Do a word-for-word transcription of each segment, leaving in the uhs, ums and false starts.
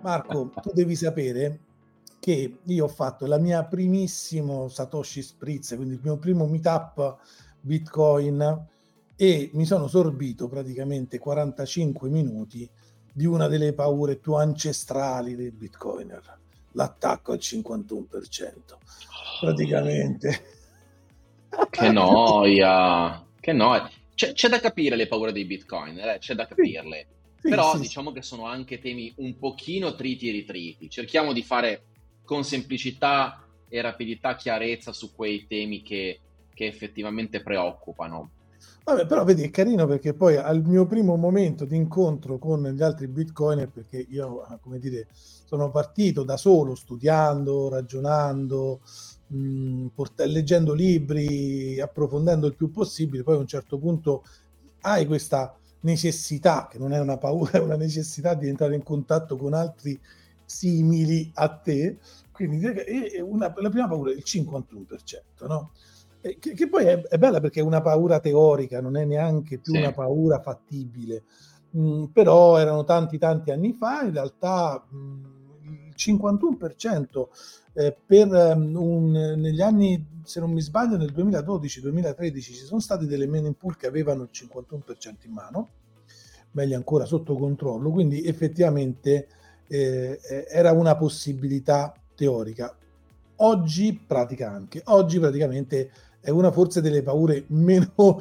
Marco, tu devi sapere che io ho fatto la mia primissimo Satoshi Spritz, quindi il mio primo meetup Bitcoin, e mi sono sorbito praticamente quarantacinque minuti di una delle paure più ancestrali dei Bitcoiner, l'attacco al cinquantuno per cento. Praticamente. Che noia, che noia. C'è, c'è da capire le paure dei Bitcoin, eh, c'è da Sì, capirle. sì, Però sì, sì. diciamo che sono anche temi un pochino triti e ritriti. Cerchiamo di fare con semplicità e rapidità chiarezza su quei temi che, che effettivamente preoccupano. Vabbè, però vedi, è carino perché poi al mio primo momento di incontro con gli altri Bitcoiner, perché io, eh, come dire, sono partito da solo, studiando, ragionando, mh, port- leggendo libri, approfondendo il più possibile, poi a un certo punto hai questa necessità, che non è una paura, è una necessità di entrare in contatto con altri simili a te, quindi e- e una- la prima paura è il cinquantuno per cento, no? Eh, Che, che poi è, è bella perché è una paura teorica, non è neanche più Sì. una paura fattibile. Mm, però erano tanti tanti anni fa, in realtà mm, il cinquantuno per cento eh, per um, un, negli anni, se non mi sbaglio, nel duemiladodici-duemilatredici ci sono state delle meme pool che avevano il cinquantuno per cento in mano, meglio ancora sotto controllo, quindi effettivamente eh, eh, era una possibilità teorica. Oggi pratica anche, oggi praticamente è una forse delle paure meno,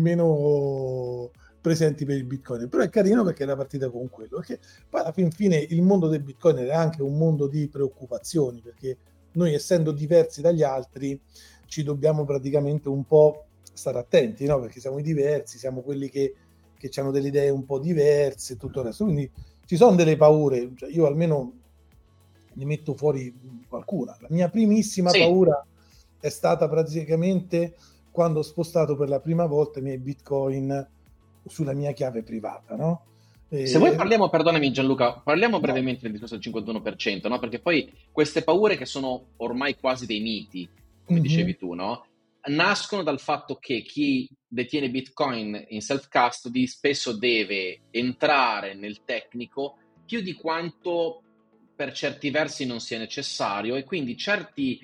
meno presenti per il Bitcoin, però è carino perché è una partita con quello, perché poi alla fin fine il mondo del Bitcoin è anche un mondo di preoccupazioni, perché noi essendo diversi dagli altri ci dobbiamo praticamente un po' stare attenti, no? Perché siamo i diversi, siamo quelli che, che hanno delle idee un po' diverse e tutto il resto, quindi ci sono delle paure, cioè io almeno ne metto fuori qualcuna. La mia primissima Sì. paura è stata praticamente quando ho spostato per la prima volta i miei Bitcoin sulla mia chiave privata, no? Se vuoi E... parliamo, perdonami Gianluca, parliamo No. brevemente del discorso del cinquantuno per cento, no? Perché poi queste paure che sono ormai quasi dei miti, come Mm-hmm. dicevi tu, no? Nascono dal fatto che chi detiene Bitcoin in self-custody spesso deve entrare nel tecnico più di quanto per certi versi non sia necessario e quindi certi,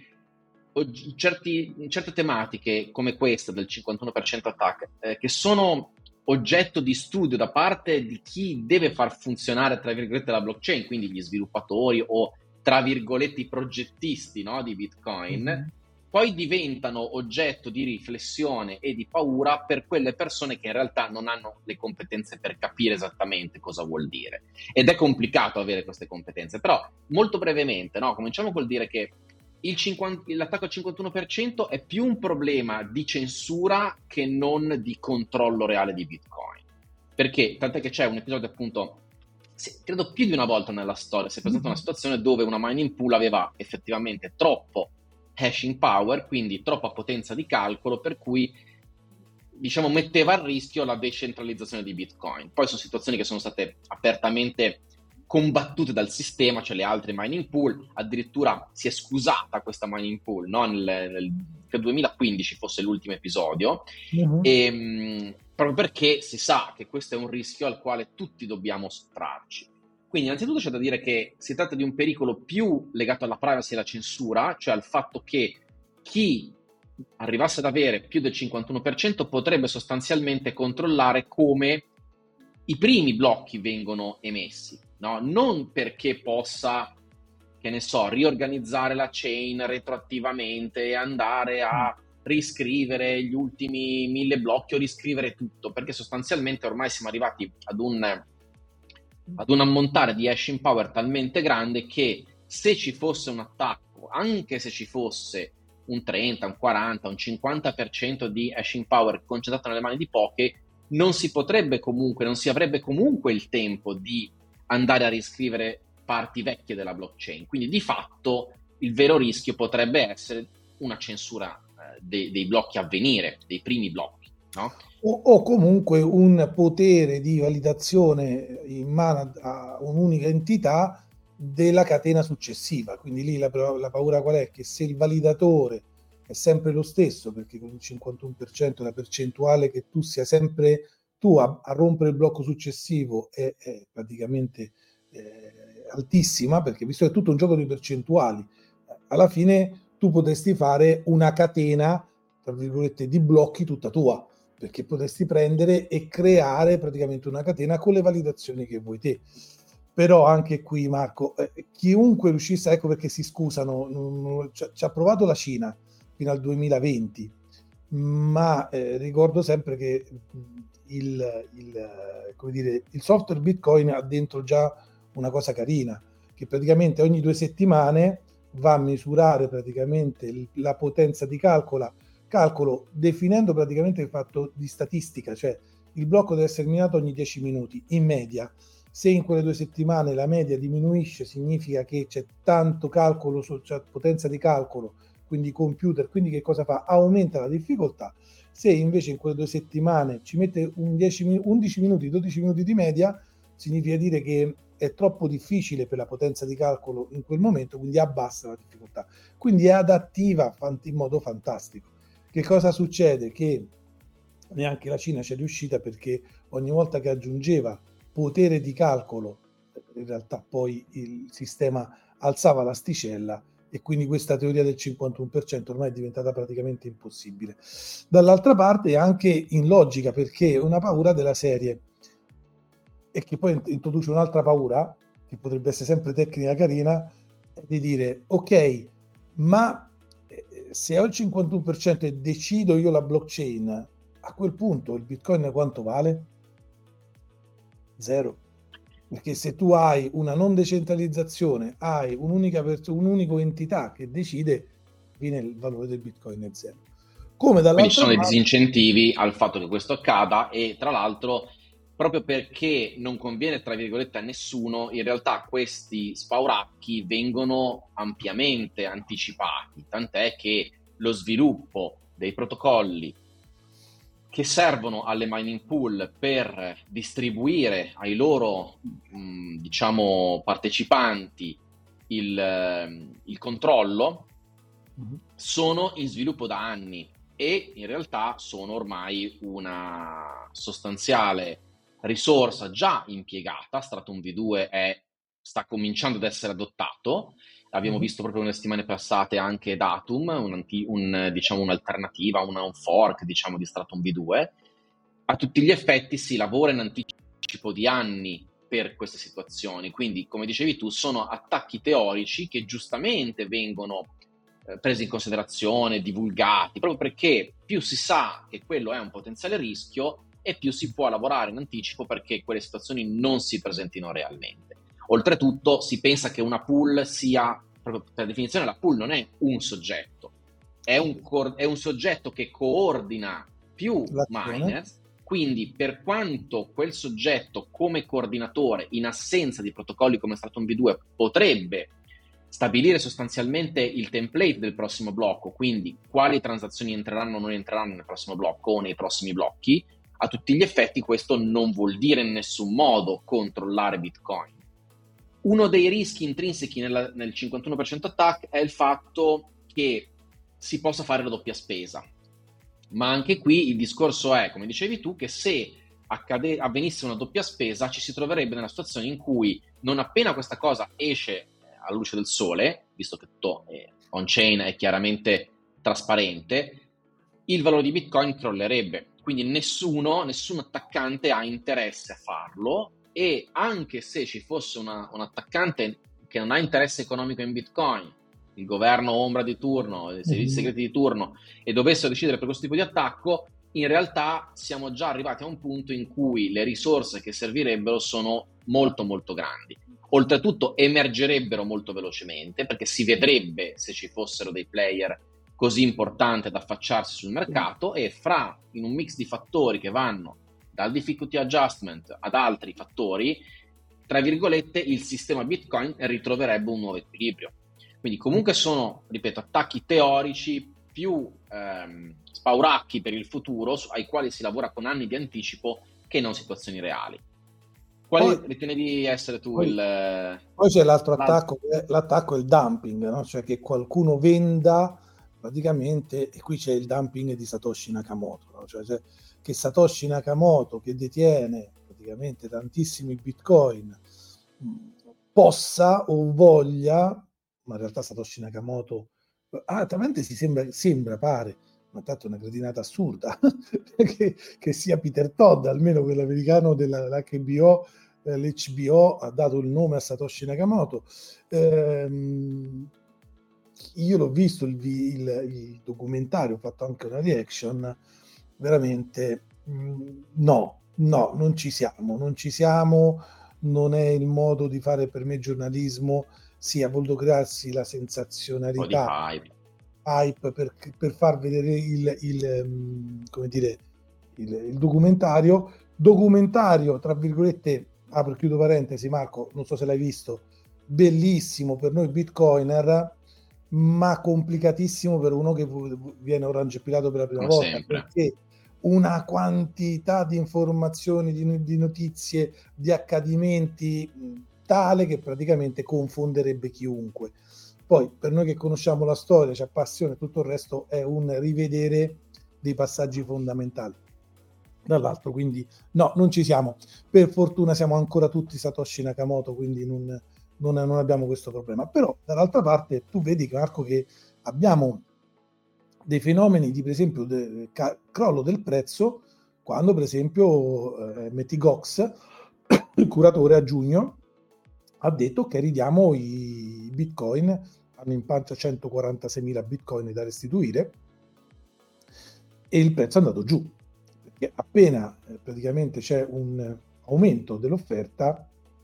certi, certe tematiche come questa del cinquantuno per cento attack, eh, che sono oggetto di studio da parte di chi deve far funzionare, tra virgolette, la blockchain, quindi gli sviluppatori o, tra virgolette, i progettisti, no, di Bitcoin, Mm-hmm. poi diventano oggetto di riflessione e di paura per quelle persone che in realtà non hanno le competenze per capire esattamente cosa vuol dire. Ed è complicato avere queste competenze, però molto brevemente, no, cominciamo col dire che il cinquanta, l'attacco al cinquantuno per cento è più un problema di censura che non di controllo reale di Bitcoin. Perché, tant'è che c'è un episodio appunto, credo più di una volta nella storia, si è presentata una situazione dove una mining pool aveva effettivamente troppo hashing power, quindi troppa potenza di calcolo, per cui diciamo metteva a rischio la decentralizzazione di Bitcoin. Poi sono situazioni che sono state apertamente combattute dal sistema, cioè le altre mining pool, addirittura si è scusata questa mining pool, no? nel, nel nel duemilaquindici fosse l'ultimo episodio, Mm-hmm. e, mh, proprio perché si sa che questo è un rischio al quale tutti dobbiamo sottrarci. Quindi innanzitutto c'è da dire che si tratta di un pericolo più legato alla privacy e alla censura, cioè al fatto che chi arrivasse ad avere più del cinquantuno per cento potrebbe sostanzialmente controllare come i primi blocchi vengono emessi, no? Non perché possa, che ne so, riorganizzare la chain retroattivamente e andare a riscrivere gli ultimi mille blocchi o riscrivere tutto, perché sostanzialmente ormai siamo arrivati ad un, ad un ammontare di hashing power talmente grande che se ci fosse un attacco, anche se ci fosse un trenta, un quaranta, un cinquanta per cento di hashing power concentrato nelle mani di pochi, non si potrebbe comunque, non si avrebbe comunque il tempo di andare a riscrivere parti vecchie della blockchain. Quindi di fatto il vero rischio potrebbe essere una censura eh, dei, dei blocchi a venire, dei primi blocchi, no? O, o comunque un potere di validazione in mano a un'unica entità della catena successiva. Quindi lì la, la paura qual è? Che se il validatore è sempre lo stesso, perché con il cinquantuno per cento la percentuale che tu sia sempre tu a, a rompere il blocco successivo è, è praticamente eh, altissima, perché visto che è tutto un gioco di percentuali, alla fine tu potresti fare una catena, tra virgolette, di blocchi tutta tua, perché potresti prendere e creare praticamente una catena con le validazioni che vuoi te. Però anche qui, Marco, eh, chiunque riuscisse, ecco perché si scusano, non, non, ci, ci ha provato la Cina fino al duemilaventi, ma eh, ricordo sempre che il, il, come dire, il software Bitcoin ha dentro già una cosa carina, che praticamente ogni due settimane va a misurare praticamente la potenza di calcola, calcolo definendo praticamente il fatto di statistica, cioè il blocco deve essere minato ogni dieci minuti in media. Se in quelle due settimane la media diminuisce, significa che c'è tanto calcolo, cioè potenza di calcolo, quindi computer, quindi che cosa fa? Aumenta la difficoltà. Se invece in quelle due settimane ci mette un dieci, undici minuti, dodici minuti di media, significa dire che è troppo difficile per la potenza di calcolo in quel momento, quindi abbassa la difficoltà. Quindi è adattiva in modo fantastico. Che cosa succede? Che neanche la Cina ci è riuscita, perché ogni volta che aggiungeva potere di calcolo, in realtà poi il sistema alzava l'asticella, e quindi questa teoria del cinquantuno per cento ormai è diventata praticamente impossibile. Dall'altra parte anche in logica, perché è una paura della serie, e che poi introduce un'altra paura, che potrebbe essere sempre tecnica carina, di dire ok, ma se ho il cinquantuno per cento e decido io la blockchain, a quel punto il Bitcoin quanto vale? Zero. Perché se tu hai una non decentralizzazione, hai un'unica pers- un unico entità che decide, viene il valore del Bitcoin è zero. Come dall'altra Quindi ci sono dei parte... disincentivi al fatto che questo accada, e tra l'altro proprio perché non conviene, tra virgolette, a nessuno, in realtà questi spauracchi vengono ampiamente anticipati, tant'è che lo sviluppo dei protocolli che servono alle mining pool per distribuire ai loro mh, diciamo partecipanti il, il controllo mm-hmm. sono in sviluppo da anni, e in realtà sono ormai una sostanziale risorsa già impiegata. Stratum V due è, sta cominciando ad essere adottato. Abbiamo mm-hmm. visto proprio nelle settimane passate anche Datum, un, anti, un, diciamo, un'alternativa, una, un fork diciamo, di Stratum V due. A tutti gli effetti si lavora in anticipo di anni per queste situazioni, quindi come dicevi tu sono attacchi teorici che giustamente vengono eh, presi in considerazione, divulgati, proprio perché più si sa che quello è un potenziale rischio e più si può lavorare in anticipo perché quelle situazioni non si presentino realmente. Oltretutto si pensa che una pool sia, proprio per definizione la pool non è un soggetto, è un, co- è un soggetto che coordina più L'azione. miners, quindi per quanto quel soggetto come coordinatore, in assenza di protocolli come Stratum V due, potrebbe stabilire sostanzialmente il template del prossimo blocco, quindi quali transazioni entreranno o non entreranno nel prossimo blocco o nei prossimi blocchi, a tutti gli effetti questo non vuol dire in nessun modo controllare Bitcoin. Uno dei rischi intrinseci nella, nel cinquantuno per cento attack è il fatto che si possa fare la doppia spesa, ma anche qui il discorso è, come dicevi tu, che se accade, avvenisse una doppia spesa ci si troverebbe nella situazione in cui non appena questa cosa esce alla luce del sole, visto che tutto è on-chain è chiaramente trasparente, il valore di Bitcoin crollerebbe. Quindi nessuno, nessun attaccante ha interesse a farlo, e anche se ci fosse una, un attaccante che non ha interesse economico in Bitcoin, il governo ombra di turno, i servizi segreti di turno, e dovessero decidere per questo tipo di attacco, in realtà siamo già arrivati a un punto in cui le risorse che servirebbero sono molto molto grandi. Oltretutto emergerebbero molto velocemente, perché si vedrebbe se ci fossero dei player così importanti ad affacciarsi sul mercato, e fra, in un mix di fattori che vanno dal difficulty adjustment ad altri fattori, tra virgolette, il sistema Bitcoin ritroverebbe un nuovo equilibrio. Quindi comunque sono, ripeto, attacchi teorici più ehm, spauracchi per il futuro, ai quali si lavora con anni di anticipo, che non situazioni reali. Quale poi, ritenevi essere tu poi, il... Poi c'è l'altro attacco, l'attacco è il dumping, no? Cioè che qualcuno venda praticamente, e qui c'è il dumping di Satoshi Nakamoto, no? Cioè, cioè che Satoshi Nakamoto, che detiene praticamente tantissimi Bitcoin, possa o voglia, ma in realtà Satoshi Nakamoto, ah, talmente si sembra, sembra, pare, ma tanto è una cretinata assurda, che, che sia Peter Todd, almeno quell'americano dell'H B O, eh, l'H B O ha dato il nome a Satoshi Nakamoto. Ehm, io l'ho visto il, il, il documentario, ho fatto anche una reaction, veramente mh, no, no, non ci siamo, non ci siamo, non è il modo di fare per me giornalismo, sì, ha voluto crearsi la sensazionalità, hype. hype per, per far vedere il, il come dire, il, il documentario, documentario, tra virgolette, apro e chiudo parentesi, Marco, non so se l'hai visto, bellissimo per noi bitcoiner, ma complicatissimo per uno che viene orange pilato per la prima Come volta, sempre. perché una quantità di informazioni, di, di notizie, di accadimenti tale che praticamente confonderebbe chiunque. Poi per noi che conosciamo la storia, c'è passione, tutto il resto è un rivedere dei passaggi fondamentali. Dall'altro, quindi no, non ci siamo. Per fortuna siamo ancora tutti Satoshi Nakamoto, quindi non, non, non abbiamo questo problema. Però dall'altra parte tu vedi, Marco, che abbiamo dei fenomeni di, per esempio, de, ca, crollo del prezzo, quando per esempio eh, M T Gox, il curatore a giugno, ha detto che ridiamo i bitcoin, hanno in pancia centoquarantaseimila bitcoin da restituire, e il prezzo è andato giù, perché appena eh, praticamente c'è un aumento dell'offerta,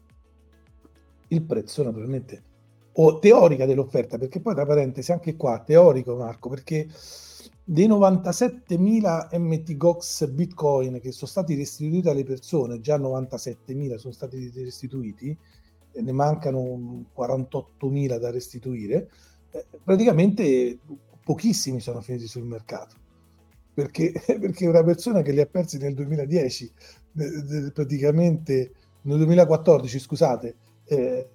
il prezzo naturalmente, o teorica dell'offerta, perché poi tra parentesi anche qua, teorico Marco, perché dei novantasettemila M T Gox bitcoin che sono stati restituiti alle persone, già novantasettemila sono stati restituiti, ne mancano quarantottomila da restituire, eh, praticamente pochissimi sono finiti sul mercato, perché, perché una persona che li ha persi nel duemiladieci, eh, praticamente nel duemilaquattordici, scusate, eh,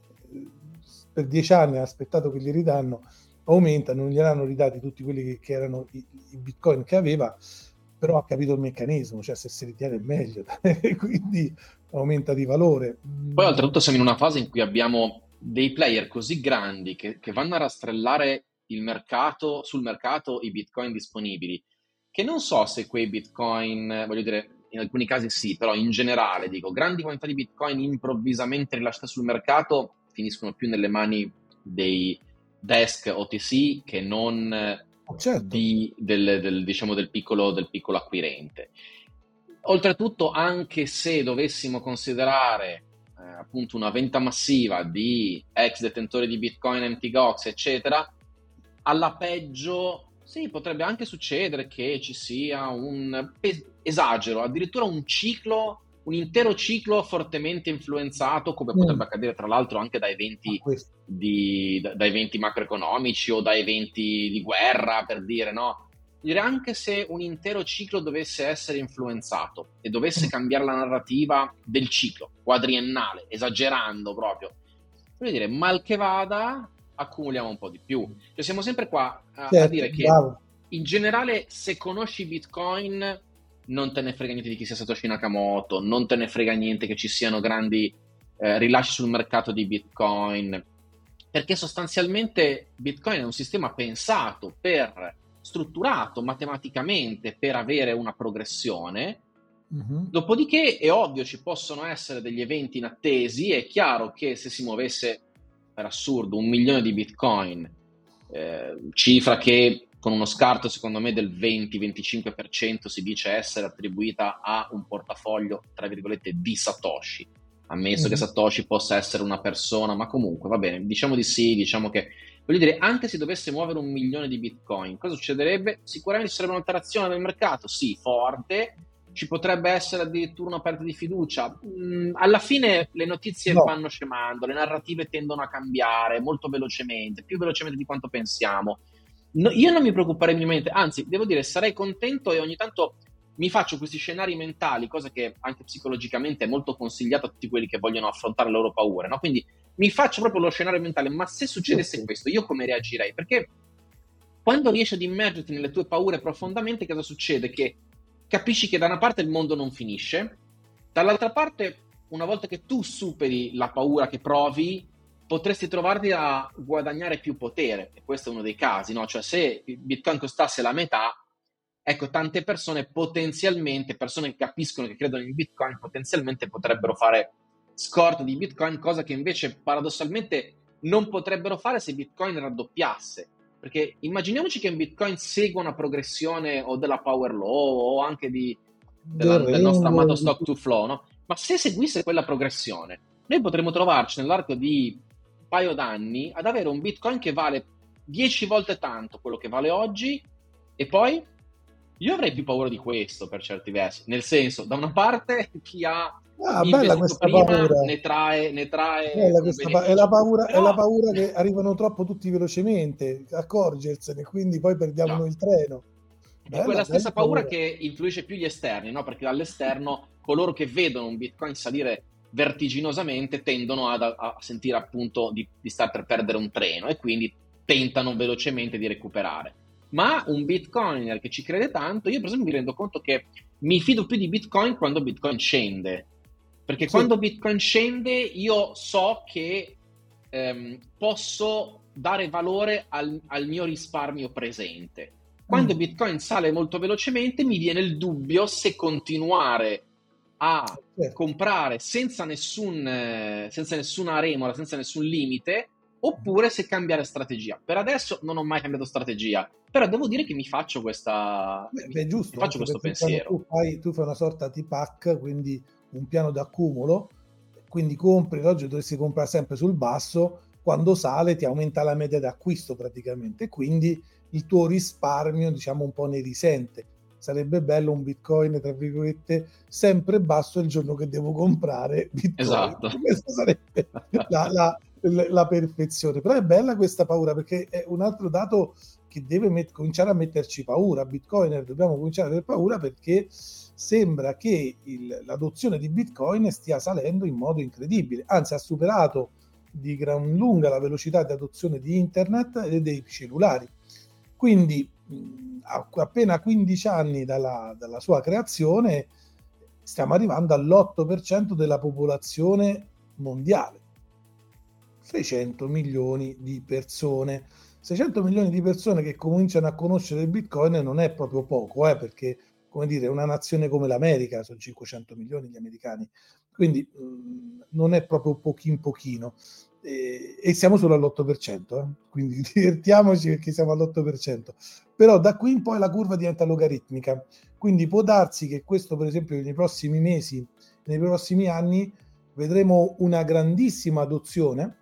per dieci anni ha aspettato che gli ridanno, aumenta, non gli erano ridati tutti quelli che, che erano i, i bitcoin che aveva, però ha capito il meccanismo, cioè se si ritiene meglio, quindi aumenta di valore. Poi oltretutto siamo in una fase in cui abbiamo dei player così grandi che, che vanno a rastrellare il mercato, sul mercato i bitcoin disponibili, che non so se quei bitcoin, voglio dire, in alcuni casi sì, però in generale dico, grandi quantità di bitcoin improvvisamente rilasciate sul mercato finiscono più nelle mani dei desk O T C che non certo. di, del, del, diciamo, del, piccolo, del piccolo acquirente. Oltretutto, anche se dovessimo considerare eh, appunto una venta massiva di ex detentori di Bitcoin, M T Gox, eccetera, alla peggio sì, potrebbe anche succedere che ci sia un, esagero, addirittura un ciclo, un intero ciclo fortemente influenzato, come potrebbe mm. accadere tra l'altro anche da eventi, di, da, da eventi macroeconomici o da eventi di guerra, per dire, no? Direi anche se un intero ciclo dovesse essere influenzato e dovesse cambiare la narrativa del ciclo quadriennale, esagerando proprio, voglio dire, mal che vada, accumuliamo un po' di più. Cioè siamo sempre qua a, certo, a dire che bravo. In generale, se conosci Bitcoin, non te ne frega niente di chi sia Satoshi Nakamoto, non te ne frega niente che ci siano grandi eh, rilasci sul mercato di Bitcoin, perché sostanzialmente Bitcoin è un sistema pensato per strutturato matematicamente per avere una progressione. Mm-hmm. Dopodiché è ovvio ci possono essere degli eventi inattesi. È chiaro che se si muovesse per assurdo un milione di bitcoin, eh, cifra che con uno scarto secondo me del venti venticinque per cento si dice essere attribuita a un portafoglio tra virgolette di Satoshi, ammesso mm-hmm. che Satoshi possa essere una persona, ma comunque va bene, diciamo di sì, diciamo che voglio dire, anche se dovesse muovere un milione di bitcoin, cosa succederebbe? Sicuramente ci sarebbe un'alterazione del mercato, sì, forte, ci potrebbe essere addirittura una perdita di fiducia. Mm, alla fine le notizie no. vanno scemando, le narrative tendono a cambiare molto velocemente, più velocemente di quanto pensiamo. No, io non mi preoccuperei minimamente, anzi, devo dire, sarei contento e ogni tanto mi faccio questi scenari mentali, cosa che anche psicologicamente è molto consigliata a tutti quelli che vogliono affrontare le loro paure, no? Quindi mi faccio proprio lo scenario mentale, ma se succedesse sì. questo, io come reagirei? Perché quando riesci ad immergerti nelle tue paure profondamente, cosa succede? Che capisci che da una parte il mondo non finisce, dall'altra parte, una volta che tu superi la paura che provi, potresti trovarti a guadagnare più potere, e questo è uno dei casi, no? Cioè se il Bitcoin costasse la metà, ecco, tante persone potenzialmente, persone che capiscono, che credono in Bitcoin, potenzialmente potrebbero fare scorta di Bitcoin, cosa che invece paradossalmente non potrebbero fare se Bitcoin raddoppiasse. Perché immaginiamoci che in Bitcoin segua una progressione o della power law o anche di, della, del del nostro amato Rainbow, di stock tutto. to flow, no? Ma se seguisse quella progressione, noi potremmo trovarci nell'arco di un paio d'anni ad avere un Bitcoin che vale dieci volte tanto quello che vale oggi, e poi io avrei più paura di questo per certi versi. Nel senso, da una parte chi ha Ah, bella investito questa prima paura. ne trae, ne trae Bella un questa pa- è la beneficio. paura, è la Però, paura che arrivano troppo tutti velocemente, accorgersene, quindi poi perdiamo già, noi il treno. è Bella, quella bella stessa paura paura. che influisce più gli esterni, no? Perché dall'esterno coloro che vedono un Bitcoin salire vertiginosamente tendono ad- a, a sentire appunto di, di star per perdere un treno e quindi tentano velocemente di recuperare. Ma un Bitcoiner che ci crede tanto, io per esempio mi rendo conto che mi fido più di Bitcoin quando Bitcoin scende, perché Sì. quando Bitcoin scende io so che ehm, posso dare valore al, al mio risparmio presente. Quando Mm. Bitcoin sale molto velocemente mi viene il dubbio se continuare a Certo. comprare senza nessun, eh, senza nessuna remora, senza nessun limite, oppure se cambiare strategia. Per adesso non ho mai cambiato strategia, però devo dire che mi faccio questa, Beh, mi, beh, mi giusto, faccio anche questo perché quando pensiero. tu fai, tu fai una sorta di pack, quindi un piano d'accumulo, quindi compri, oggi dovresti comprare sempre sul basso, quando sale ti aumenta la media d'acquisto praticamente, quindi il tuo risparmio, diciamo, un po' ne risente. Sarebbe bello un Bitcoin, tra virgolette, sempre basso il giorno che devo comprare Bitcoin. Esatto. Questa sarebbe la, la- la perfezione. Però è bella questa paura, perché è un altro dato che deve met- cominciare a metterci paura. Bitcoiner dobbiamo cominciare ad avere paura, perché sembra che il- l'adozione di Bitcoin stia salendo in modo incredibile, anzi ha superato di gran lunga la velocità di adozione di internet e dei cellulari. Quindi mh, a appena quindici anni dalla, dalla sua creazione stiamo arrivando all'otto per cento della popolazione mondiale, seicento milioni di persone. seicento milioni di persone che cominciano a conoscere il Bitcoin non è proprio poco, eh, perché, come dire, una nazione come l'America, sono cinquecento milioni gli americani, quindi mh, non è proprio pochin pochino. E, e siamo solo all'otto per cento, eh? Quindi divertiamoci perché siamo all'otto per cento. Però da qui in poi la curva diventa logaritmica, quindi può darsi che questo, per esempio, nei prossimi mesi, nei prossimi anni, vedremo una grandissima adozione.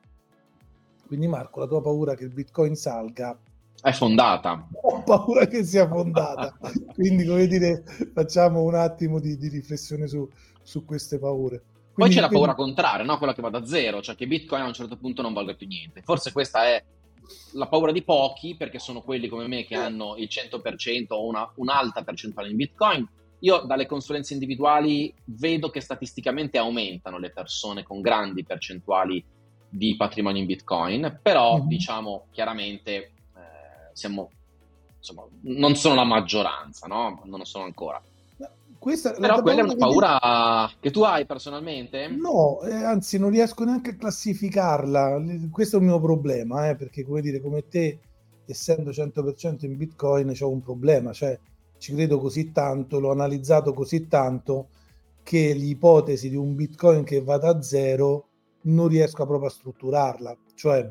Quindi Marco, la tua paura che il Bitcoin salga, È fondata. ho paura che sia fondata. Quindi, come dire, facciamo un attimo di, di riflessione su, su queste paure. Poi c'è Quindi, la paura quindi contraria, no? Quella che va da zero, cioè che Bitcoin a un certo punto non valga più niente. Forse questa è la paura di pochi, perché sono quelli come me che hanno il cento per cento o una, un'alta percentuale in Bitcoin. Io dalle consulenze individuali vedo che statisticamente aumentano le persone con grandi percentuali di patrimonio in Bitcoin, però mhm. diciamo chiaramente eh, siamo, insomma, non sono la maggioranza, no? Non lo sono ancora. Questa, la Però tua quella è paura una che dici? paura che tu hai personalmente? No, eh, anzi non riesco neanche a classificarla. L- Questo è un mio problema, eh, perché come dire, come te, essendo cento per cento in Bitcoin, c'ho un problema, cioè ci credo così tanto, l'ho analizzato così tanto che l'ipotesi di un Bitcoin che vada a zero non riesco proprio a strutturarla. Cioè,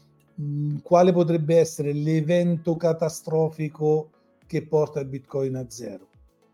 mh, quale potrebbe essere l'evento catastrofico che porta il Bitcoin a zero?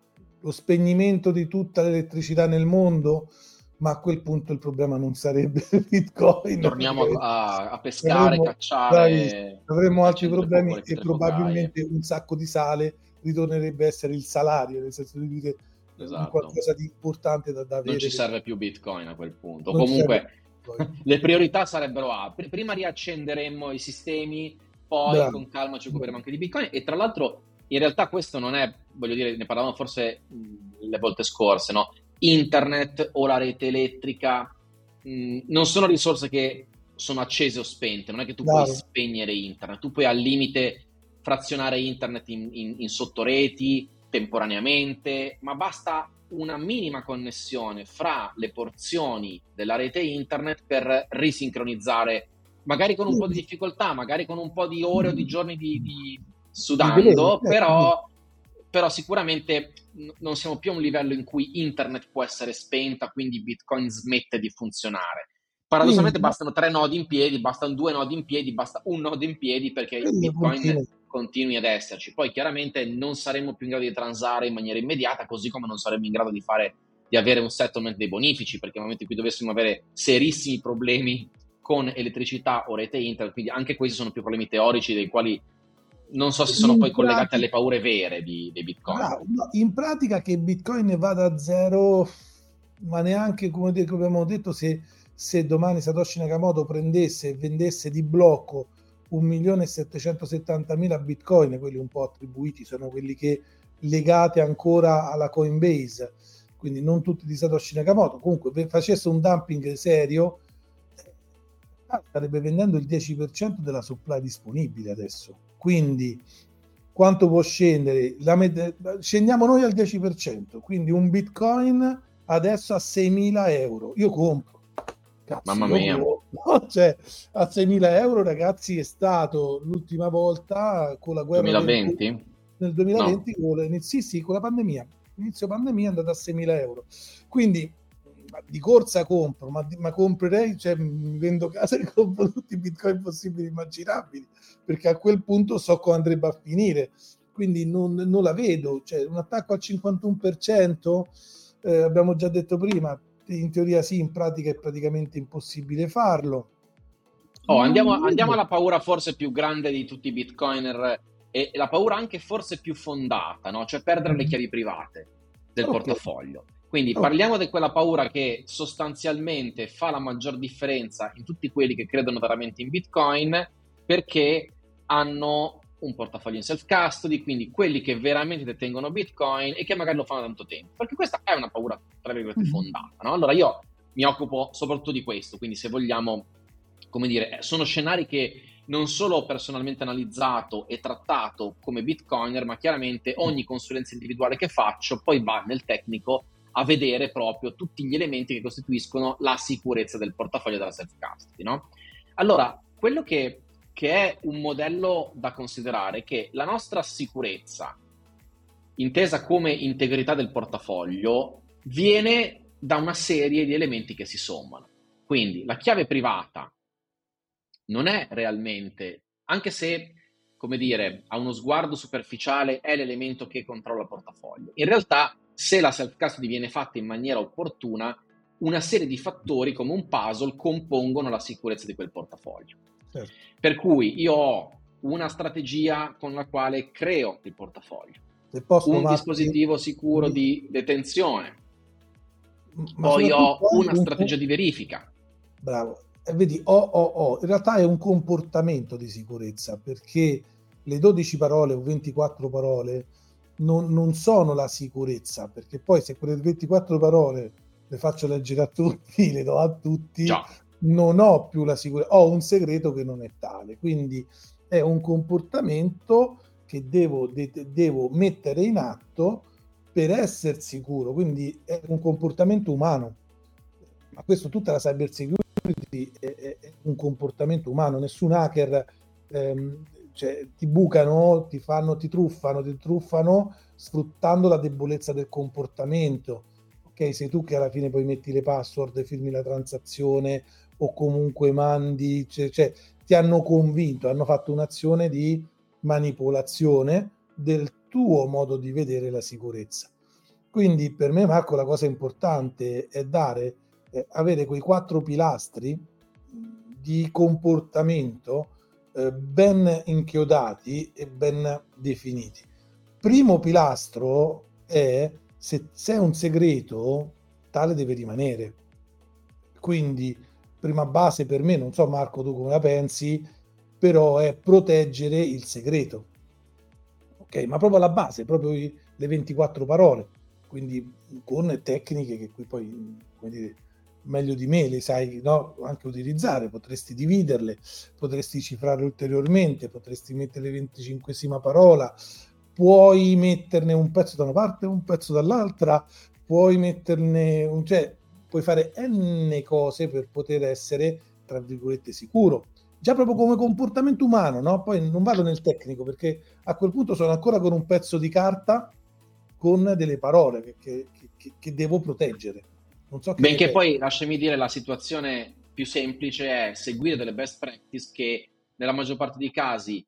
Lo spegnimento di tutta l'elettricità nel mondo? Ma a quel punto il problema non sarebbe il Bitcoin, Torniamo perché a, a pescare, avremmo, cacciare, avremmo altri accendere fuoco con problemi le e pietre focaie. probabilmente un sacco di sale ritornerebbe a essere il salario, nel senso di dire un Esatto. qualcosa di importante da, da Non avere, ci che serve più Bitcoin a quel punto. non ci serve più Comunque, Bitcoin. le priorità sarebbero a, pr- prima riaccenderemmo i sistemi, poi Bravo, con calma ci occuperemo bravo. anche di Bitcoin. E tra l'altro, in realtà questo non è, voglio dire, ne parlavamo forse mh, le volte scorse, no? Internet o la rete elettrica mh, non sono risorse che sono accese o spente, non è che tu puoi Bravo. spegnere internet, tu puoi al limite frazionare internet in, in, in sottoreti temporaneamente, ma basta una minima connessione fra le porzioni della rete internet per risincronizzare magari con un po' di difficoltà, magari con un po' di ore o di giorni di, di di veleno, sudando, certo, però, però sicuramente n- non siamo più a un livello in cui internet può essere spenta, quindi Bitcoin smette di funzionare. Paradossalmente quindi bastano tre nodi in piedi, bastano due nodi in piedi, basta un nodo in piedi perché quello Bitcoin continua. continui ad esserci. Poi chiaramente non saremo più in grado di transare in maniera immediata, così come non saremo in grado di fare di avere un settlement dei bonifici, perché nel momento in cui dovessimo avere serissimi problemi con elettricità o rete internet, quindi anche questi sono più problemi teorici dei quali non so se sono In poi collegati pratica, alle paure vere di, dei bitcoiner. bravo, no, in pratica che Bitcoin vada a zero, ma neanche come, de- come abbiamo detto, se, se domani Satoshi Nakamoto prendesse e vendesse di blocco un milione e settecentosettantamila Bitcoin, quelli un po' attribuiti, sono quelli che legati ancora alla Coinbase, quindi non tutti di Satoshi Nakamoto, comunque facesse un dumping serio, eh, starebbe vendendo il dieci per cento della supply disponibile adesso. Quindi quanto può scendere? La med- scendiamo noi al dieci per cento, quindi un Bitcoin adesso a seimila euro. Io compro. Cazzo, Mamma io mia. compro. Cioè, a seimila euro, ragazzi, è stato l'ultima volta con la guerra del duemilaventi? nel No. duemilaventi, con la, sì, sì, con la pandemia. Inizio pandemia è andata a seimila euro. Quindi di corsa compro, ma, ma comprerei, cioè mi vendo casa e compro tutti i bitcoin possibili e immaginabili, perché a quel punto so come andrebbe a finire, quindi non, non la vedo, cioè un attacco al cinquantuno per cento, eh, abbiamo già detto prima, in teoria sì, in pratica è praticamente impossibile farlo. Oh, Non andiamo, andiamo vedo. alla paura forse più grande di tutti i bitcoiner e la paura anche forse più fondata, no? Cioè perdere le chiavi private del Ok, portafoglio. Quindi ok. parliamo di quella paura che sostanzialmente fa la maggior differenza in tutti quelli che credono veramente in Bitcoin perché hanno un portafoglio in self-custody, quindi quelli che veramente detengono Bitcoin e che magari lo fanno da tanto tempo. Perché questa è una paura, tra virgolette, Mm. fondata, no? Allora io mi occupo soprattutto di questo, quindi se vogliamo, come dire, sono scenari che non solo ho personalmente analizzato e trattato come bitcoiner, ma chiaramente ogni consulenza individuale che faccio poi va nel tecnico a vedere proprio tutti gli elementi che costituiscono la sicurezza del portafoglio della self-custody, no? Allora, quello che, che è un modello da considerare è che la nostra sicurezza, intesa come integrità del portafoglio, viene da una serie di elementi che si sommano. Quindi la chiave privata non è realmente, anche se, come dire, a uno sguardo superficiale è l'elemento che controlla il portafoglio. In realtà, se la self-custody viene fatta in maniera opportuna, una serie di fattori come un puzzle compongono la sicurezza di quel portafoglio. Certo. Per cui io ho una strategia con la quale creo il portafoglio, Se posso, un Marco, dispositivo sicuro di- di detenzione, ma poi ho soprattutto hai una un, strategia di verifica. bravo, e vedi, o, o, o, in realtà è un comportamento di sicurezza, perché le dodici parole o ventiquattro parole non, non sono la sicurezza, perché poi se quelle ventiquattro parole le faccio leggere a tutti, le do a tutti, Già. non ho più la sicurezza, ho un segreto che non è tale, quindi è un comportamento che devo, de- devo mettere in atto per essere sicuro, quindi è un comportamento umano, ma questo tutta la cyber security è, è, è un comportamento umano, nessun hacker ehm, cioè, ti bucano, ti fanno, ti truffano, ti truffano sfruttando la debolezza del comportamento. Ok, sei tu che alla fine poi metti le password, firmi la transazione o comunque mandi, cioè, cioè ti hanno convinto, hanno fatto un'azione di manipolazione del tuo modo di vedere la sicurezza. Quindi per me, Marco, la cosa importante è dare, eh, avere quei quattro pilastri di comportamento eh, ben inchiodati e ben definiti. Primo pilastro è se c'è un segreto, tale deve rimanere. Quindi, prima base per me, non so Marco tu come la pensi, però è proteggere il segreto. Ok, ma proprio la base, proprio i, le ventiquattro parole, quindi con tecniche che qui poi, come dire, meglio di me le sai, no? Anche utilizzare, potresti dividerle, potresti cifrare ulteriormente, potresti mettere le venticinquesima parola, puoi metterne un pezzo da una parte e un pezzo dall'altra, puoi metterne, un, cioè puoi fare n cose per poter essere, tra virgolette, sicuro. già proprio come comportamento umano, no? Poi non vado nel tecnico, perché a quel punto sono ancora con un pezzo di carta con delle parole che, che, che, che devo proteggere. Non so che Benché poi, lasciami dire, la situazione più semplice è seguire delle best practice che nella maggior parte dei casi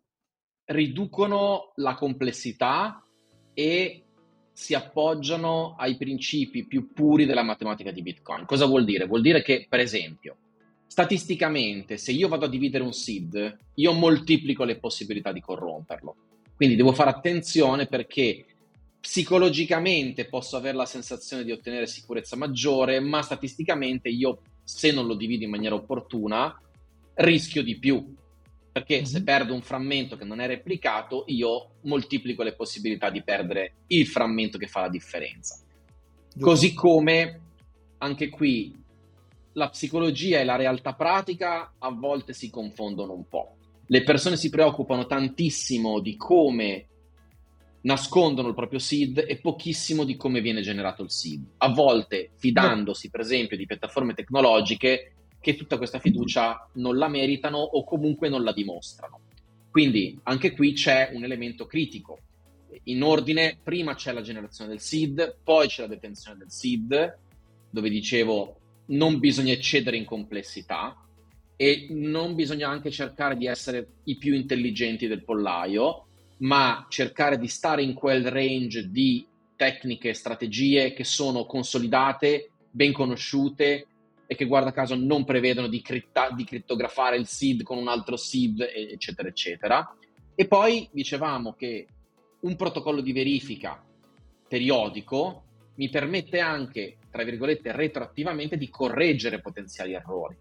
riducono la complessità e si appoggiano ai principi più puri della matematica di Bitcoin. Cosa vuol dire? Vuol dire che, per esempio, statisticamente, se io vado a dividere un seed, io moltiplico le possibilità di corromperlo. Quindi devo fare attenzione, perché psicologicamente posso avere la sensazione di ottenere sicurezza maggiore, ma statisticamente io, se non lo divido in maniera opportuna, rischio di più. Perché mm-hmm. se perdo un frammento che non è replicato, io moltiplico le possibilità di perdere il frammento che fa la differenza. Giusto. Così come anche qui la psicologia e la realtà pratica a volte si confondono un po'. Le persone si preoccupano tantissimo di come nascondono il proprio seed e pochissimo di come viene generato il seed. A volte fidandosi, per esempio, di piattaforme tecnologiche che tutta questa fiducia non la meritano o comunque non la dimostrano. Quindi anche qui c'è un elemento critico. In ordine, prima c'è la generazione del seed, poi c'è la detenzione del seed, dove dicevo non bisogna eccedere in complessità e non bisogna anche cercare di essere i più intelligenti del pollaio, ma cercare di stare in quel range di tecniche e strategie che sono consolidate, ben conosciute e che, guarda caso, non prevedono di, critta- di crittografare il seed con un altro seed, eccetera, eccetera. E poi dicevamo che un protocollo di verifica periodico mi permette anche, tra virgolette, retroattivamente di correggere potenziali errori.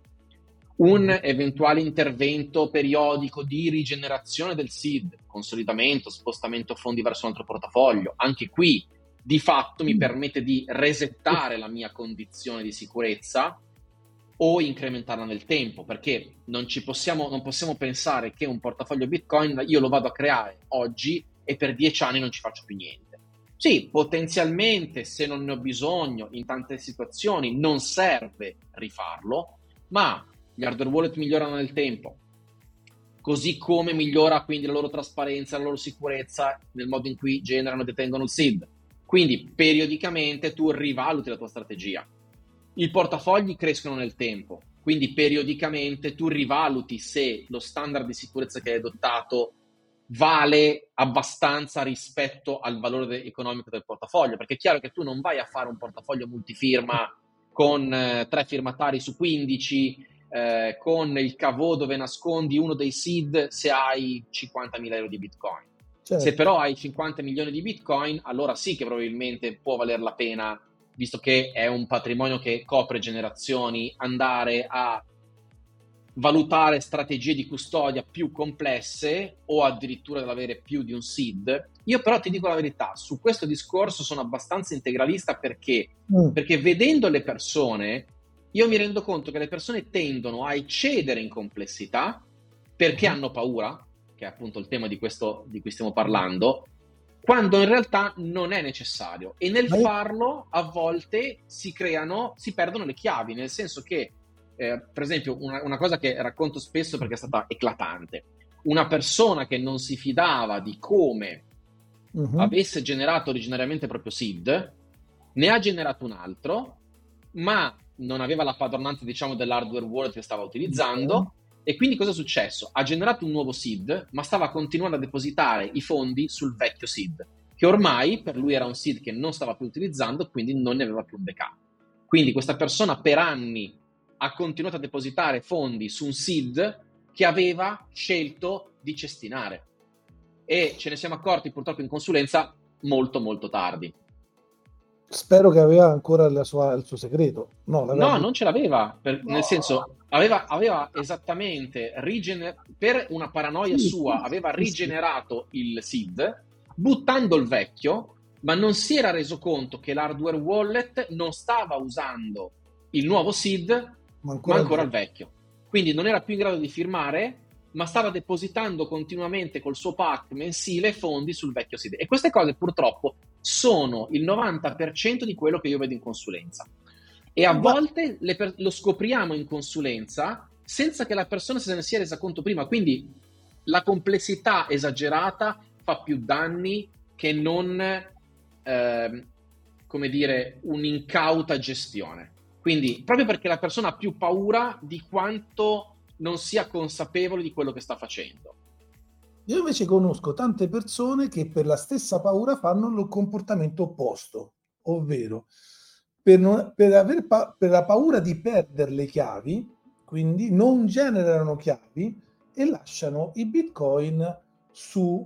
Un eventuale intervento periodico di rigenerazione del seed, consolidamento, spostamento fondi verso un altro portafoglio, anche qui di fatto mi permette di resettare la mia condizione di sicurezza o incrementarla nel tempo, perché non ci possiamo, non possiamo pensare che un portafoglio Bitcoin io lo vado a creare oggi e per dieci anni non ci faccio più niente. Sì, potenzialmente, se non ne ho bisogno, in tante situazioni non serve rifarlo, ma gli hardware wallet migliorano nel tempo, così come migliora quindi la loro trasparenza, la loro sicurezza nel modo in cui generano e detengono il seed. Quindi periodicamente tu rivaluti la tua strategia. I portafogli crescono nel tempo, quindi periodicamente tu rivaluti se lo standard di sicurezza che hai adottato vale abbastanza rispetto al valore de- economico del portafoglio, perché è chiaro che tu non vai a fare un portafoglio multifirma con eh, tre firmatari su quindici, eh, con il cavò dove nascondi uno dei seed se hai cinquantamila euro di Bitcoin. Certo. Se però hai cinquanta milioni di Bitcoin, allora sì che probabilmente può valer la pena, visto che è un patrimonio che copre generazioni, andare a valutare strategie di custodia più complesse o addirittura avere più di un seed. Io però ti dico la verità, su questo discorso sono abbastanza integralista perché, mm. perché vedendo le persone, io mi rendo conto che le persone tendono a eccedere in complessità perché mm. hanno paura, che è appunto il tema di questo di cui stiamo parlando, quando in realtà non è necessario, e nel io... farlo a volte si creano, si perdono le chiavi, nel senso che Eh, per esempio, una, una cosa che racconto spesso perché è stata eclatante: una persona che non si fidava di come uh-huh. avesse generato originariamente il proprio seed, ne ha generato un altro, ma non aveva la padronanza, diciamo, dell'hardware wallet che stava utilizzando, uh-huh. e quindi cosa è successo? Ha generato un nuovo seed, ma stava continuando a depositare i fondi sul vecchio seed, che ormai per lui era un seed che non stava più utilizzando, quindi non ne aveva più un backup. Quindi questa persona per anni ha continuato a depositare fondi su un seed che aveva scelto di cestinare, e ce ne siamo accorti purtroppo in consulenza molto molto tardi. Spero che aveva ancora la sua, il suo segreto. No, no non ce l'aveva, per, no. Nel senso aveva, aveva esattamente rigener- per una paranoia sì, sua sì, aveva rigenerato sì. il seed buttando il vecchio, ma non si era reso conto che l'hardware wallet non stava usando il nuovo seed ma ancora, ma ancora il vecchio, quindi non era più in grado di firmare, ma stava depositando continuamente col suo pack mensile fondi sul vecchio seed. E queste cose purtroppo sono il novanta per cento di quello che io vedo in consulenza, e a ma... volte le per- lo scopriamo in consulenza senza che la persona se ne sia resa conto prima. Quindi la complessità esagerata fa più danni che non, eh, come dire, un'incauta gestione. Quindi, proprio perché la persona ha più paura di quanto non sia consapevole di quello che sta facendo. Io invece conosco tante persone che per la stessa paura fanno il comportamento opposto, ovvero per, non, per, aver pa- per la paura di perdere le chiavi, quindi non generano chiavi e lasciano i bitcoin su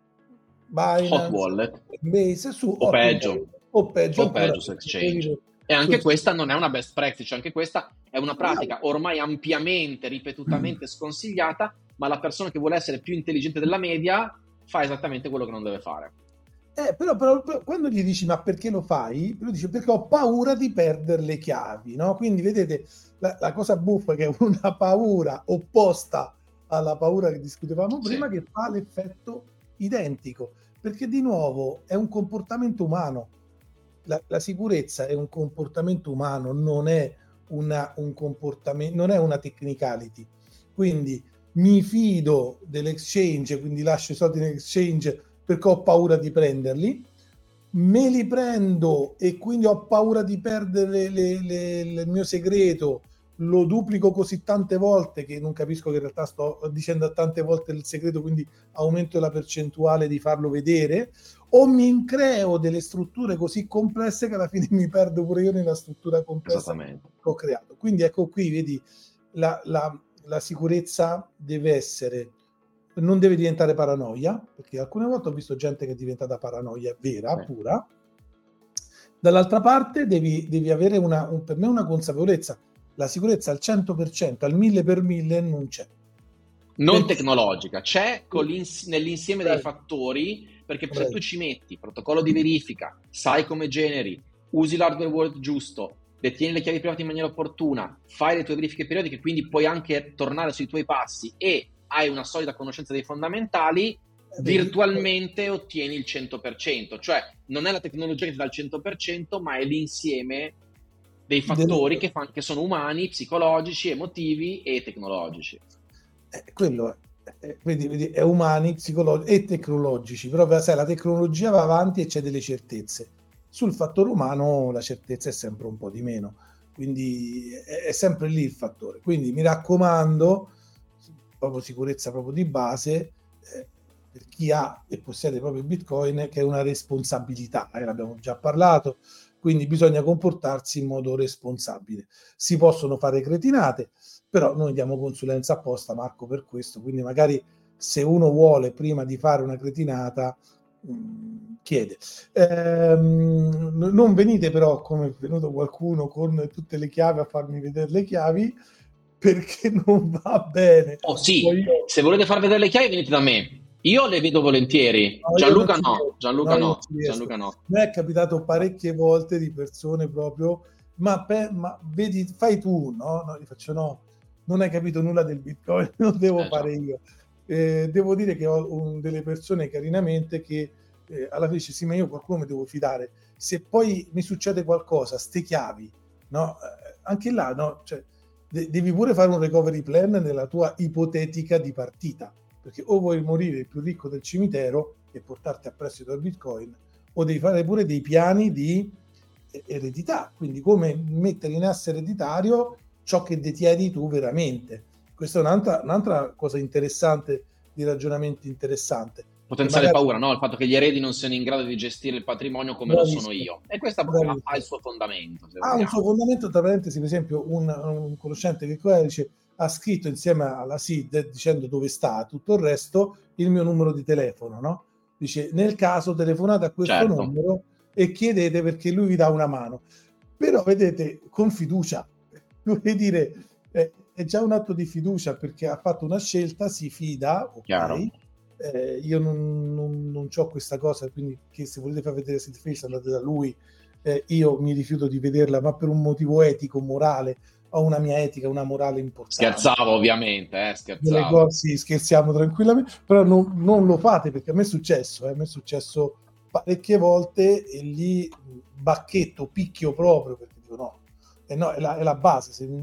Hot Binance, wallet, Base, su o Hot peggio, Wallet, o peggio o ancora peggio su exchange. E su anche questa exchange. non è una best practice, anche questa è una pratica ormai ampiamente, ripetutamente sconsigliata, ma la persona che vuole essere più intelligente della media fa esattamente quello che non deve fare. Eh, però, però, però quando gli dici ma perché lo fai? Lui dice perché ho paura di perdere le chiavi, no? Quindi vedete la, la cosa buffa è che è una paura opposta alla paura che discutevamo prima, sì, che fa l'effetto identico, perché di nuovo è un comportamento umano. La, la sicurezza è un comportamento umano, non è una, un comportamento, non è una technicality. Quindi mi fido dell'exchange, quindi lascio i soldi nell'exchange perché ho paura di prenderli, me li prendo e quindi ho paura di perdere le, le, le, il mio segreto, lo duplico così tante volte che non capisco che in realtà sto dicendo tante volte il segreto, quindi aumento la percentuale di farlo vedere, o mi creo delle strutture così complesse che alla fine mi perdo pure io nella struttura complessa che ho creato. Quindi ecco qui, vedi, la, la, la sicurezza deve essere, non deve diventare paranoia, perché alcune volte ho visto gente che è diventata paranoia vera, sì, pura. Dall'altra parte devi, devi avere una, un, per me una consapevolezza. La sicurezza al cento per cento, al mille per mille non c'è. Non perché? Tecnologica, c'è con nell'insieme dei fattori, perché se tu ci metti protocollo di verifica, sai come generi, usi l'hardware wallet giusto, detieni le chiavi private in maniera opportuna, fai le tue verifiche periodiche, quindi puoi anche tornare sui tuoi passi e hai una solida conoscenza dei fondamentali, eh, virtualmente ottieni il cento per cento. Cioè non è la tecnologia che ti dà il cento per cento, ma è l'insieme dei fattori che, fan, che sono umani, psicologici, emotivi e tecnologici. Eh, quello è, vedi, vedi, è umani, psicologici e tecnologici, però sai, la tecnologia va avanti e c'è delle certezze. Sul fattore umano la certezza è sempre un po' di meno, quindi è, è sempre lì il fattore. Quindi mi raccomando, proprio sicurezza proprio di base, eh, per chi ha e possiede proprio il Bitcoin, che è una responsabilità, eh, l'abbiamo già parlato, quindi bisogna comportarsi in modo responsabile. Si possono fare cretinate, però noi diamo consulenza apposta, Marco, per questo, quindi magari se uno vuole prima di fare una cretinata mh, chiede. Ehm, non venite però come è venuto qualcuno con tutte le chiavi a farmi vedere le chiavi, perché non va bene. Oh sì, io... se volete far vedere le chiavi venite da me. Io le vedo volentieri. No, Gianluca no, Gianluca no, Gianluca no. Mi è capitato parecchie volte di persone proprio, ma, per, ma vedi, fai tu, no? No, gli faccio no, non hai capito nulla del Bitcoin, non devo eh, fare io. Eh, devo dire che ho un, delle persone carinamente che eh, alla fine dice sì, ma io qualcuno mi devo fidare. Se poi mi succede qualcosa, ste chiavi, no? Eh, anche là, no? Cioè, de- devi pure fare un recovery plan nella tua ipotetica di partita, perché o vuoi morire il più ricco del cimitero e portarti a prestito al Bitcoin, o devi fare pure dei piani di eredità, quindi come mettere in asse ereditario ciò che detieni tu veramente. Questa è un'altra, un'altra cosa interessante, di ragionamento interessante. Potenziale magari... paura, no? Il fatto che gli eredi non siano in grado di gestire il patrimonio come Bravissimo. Lo sono io. E questo ha, ha il suo fondamento. Ha vogliamo. un suo fondamento, tra parentesi, per esempio un, un conoscente che qua dice ha scritto insieme alla S I D dicendo dove sta, tutto il resto, il mio numero di telefono, no? Dice, nel caso telefonate a questo certo. numero e chiedete perché lui vi dà una mano. Però vedete, con fiducia, vuol dire, eh, è già un atto di fiducia perché ha fatto una scelta, si fida, ok? Eh, io non, non, non ho questa cosa, quindi che se volete far vedere Sid Face andate da lui, eh, io mi rifiuto di vederla, ma per un motivo etico, morale, ho una mia etica, una morale importante. Scherzavo ovviamente, eh, scherzavo. Delle cose, sì, scherziamo tranquillamente, però non, non lo fate perché a me è successo, eh, a me è successo parecchie volte e lì bacchetto, picchio proprio perché dico no, eh no è, la, è la base, se,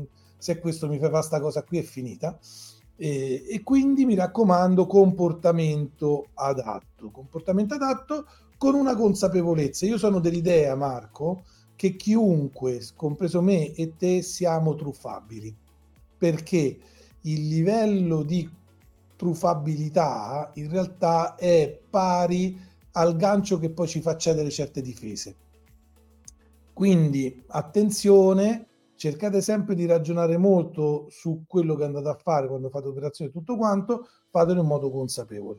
se questo mi fa fare sta cosa qui è finita. E, e quindi mi raccomando, comportamento adatto, comportamento adatto con una consapevolezza. Io sono dell'idea, Marco, che chiunque, compreso me e te, siamo truffabili, perché il livello di truffabilità in realtà è pari al gancio che poi ci fa cedere certe difese. Quindi attenzione, cercate sempre di ragionare molto su quello che andate a fare quando fate operazioni e tutto quanto, fatelo in modo consapevole,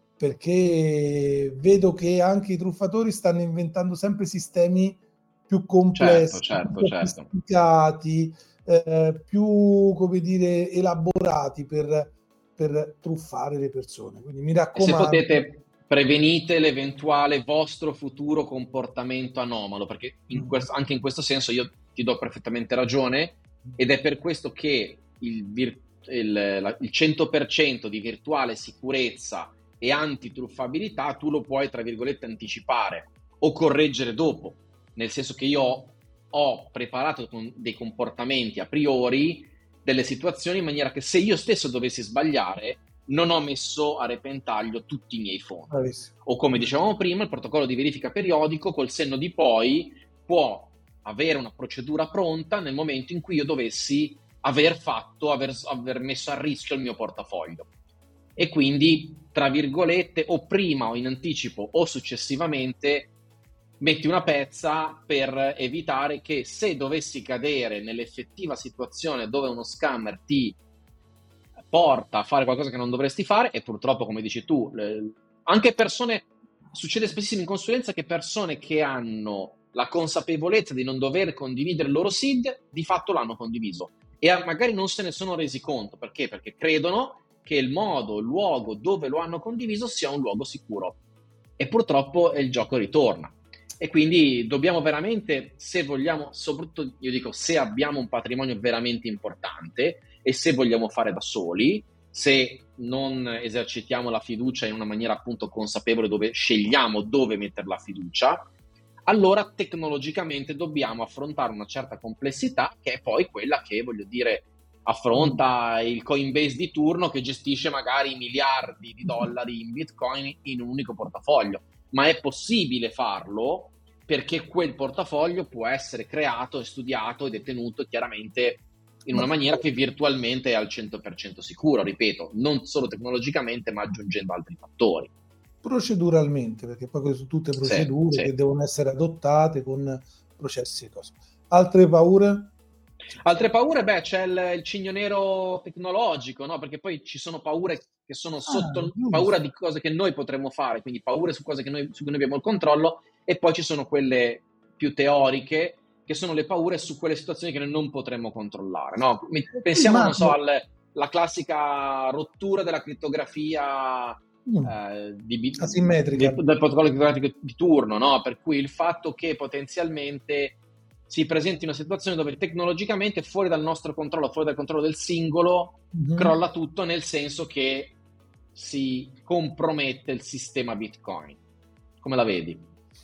perché vedo che anche i truffatori stanno inventando sempre sistemi più complessi, certo, più certo, sofisticati, eh, più, come dire, elaborati per, per truffare le persone. Quindi mi E se raccomando. potete, prevenite l'eventuale vostro futuro comportamento anomalo, perché in questo, anche in questo senso io ti do perfettamente ragione, ed è per questo che il, vir- il, la, il cento per cento di virtuale sicurezza e antitruffabilità tu lo puoi, tra virgolette, anticipare o correggere dopo, nel senso che io ho, ho preparato con dei comportamenti a priori, delle situazioni, in maniera che se io stesso dovessi sbagliare non ho messo a repentaglio tutti i miei fondi. Bravissimo. O come dicevamo prima, il protocollo di verifica periodico col senno di poi può avere una procedura pronta nel momento in cui io dovessi aver fatto, aver, aver messo a rischio il mio portafoglio. E quindi, tra virgolette, o prima o in anticipo o successivamente metti una pezza per evitare che, se dovessi cadere nell'effettiva situazione dove uno scammer ti porta a fare qualcosa che non dovresti fare, e purtroppo, come dici tu, le, anche persone, succede spessissimo in consulenza che persone che hanno la consapevolezza di non dover condividere il loro S I D di fatto l'hanno condiviso e magari non se ne sono resi conto. Perché? Perché credono che il modo, il luogo dove lo hanno condiviso sia un luogo sicuro, e purtroppo il gioco ritorna. E quindi dobbiamo veramente, se vogliamo, soprattutto io dico, se abbiamo un patrimonio veramente importante e se vogliamo fare da soli, se non esercitiamo la fiducia in una maniera appunto consapevole, dove scegliamo dove mettere la fiducia, allora tecnologicamente dobbiamo affrontare una certa complessità, che è poi quella che, voglio dire, affronta il Coinbase di turno, che gestisce magari miliardi di dollari in Bitcoin in un unico portafoglio. Ma è possibile farlo perché quel portafoglio può essere creato e studiato e detenuto chiaramente in una maniera che virtualmente è al cento per cento sicuro, ripeto, non solo tecnologicamente ma aggiungendo altri fattori. Proceduralmente, perché poi sono tutte procedure sì, che sì. devono essere adottate con processi e cose. Altre paure? Altre paure? Beh, c'è il, il cigno nero tecnologico, no? Perché poi ci sono paure che sono sotto, Ah, paura di cose che noi potremmo fare, quindi paure su cose che noi, su cui noi abbiamo il controllo, e poi ci sono quelle più teoriche, che sono le paure su quelle situazioni che noi non potremmo controllare, no? Pensiamo, non so, alla classica rottura della crittografia mm. eh, di, asimmetrica di, del protocollo criptografico di turno, no? Per cui il fatto che potenzialmente si presenti una situazione dove tecnologicamente fuori dal nostro controllo, fuori dal controllo del singolo, mm-hmm. crolla tutto, nel senso che si compromette il sistema Bitcoin. Come la vedi?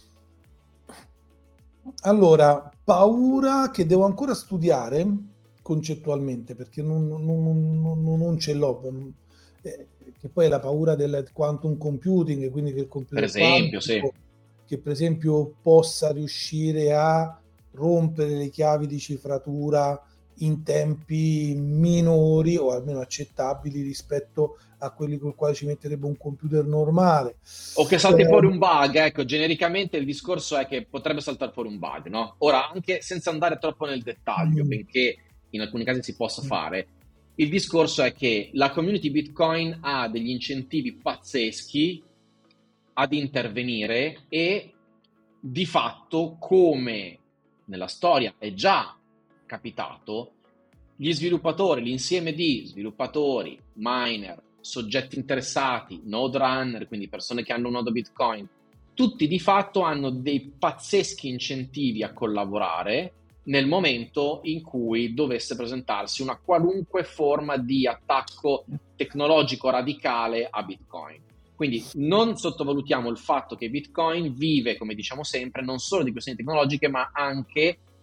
Allora, paura che devo ancora studiare concettualmente, perché non, non, non, non ce l'ho, eh, che poi è la paura del quantum computing, quindi che il computer per esempio, quantico, sì. che per esempio possa riuscire a rompere le chiavi di cifratura in tempi minori o almeno accettabili rispetto a quelli con i quali ci metterebbe un computer normale. O che salti eh, fuori un bug, ecco, genericamente il discorso è che potrebbe saltare fuori un bug, no? Ora, anche senza andare troppo nel dettaglio, mm. benché in alcuni casi si possa mm. fare, il discorso è che la community Bitcoin ha degli incentivi pazzeschi ad intervenire e di fatto, come nella storia è già capitato, gli sviluppatori, l'insieme di sviluppatori, miner, soggetti interessati, node runner, quindi persone che hanno un nodo Bitcoin, tutti di fatto hanno dei pazzeschi incentivi a collaborare nel momento in cui dovesse presentarsi una qualunque forma di attacco tecnologico radicale a Bitcoin. Quindi non sottovalutiamo il fatto che Bitcoin vive, come diciamo sempre, non solo di questioni tecnologiche, ma anche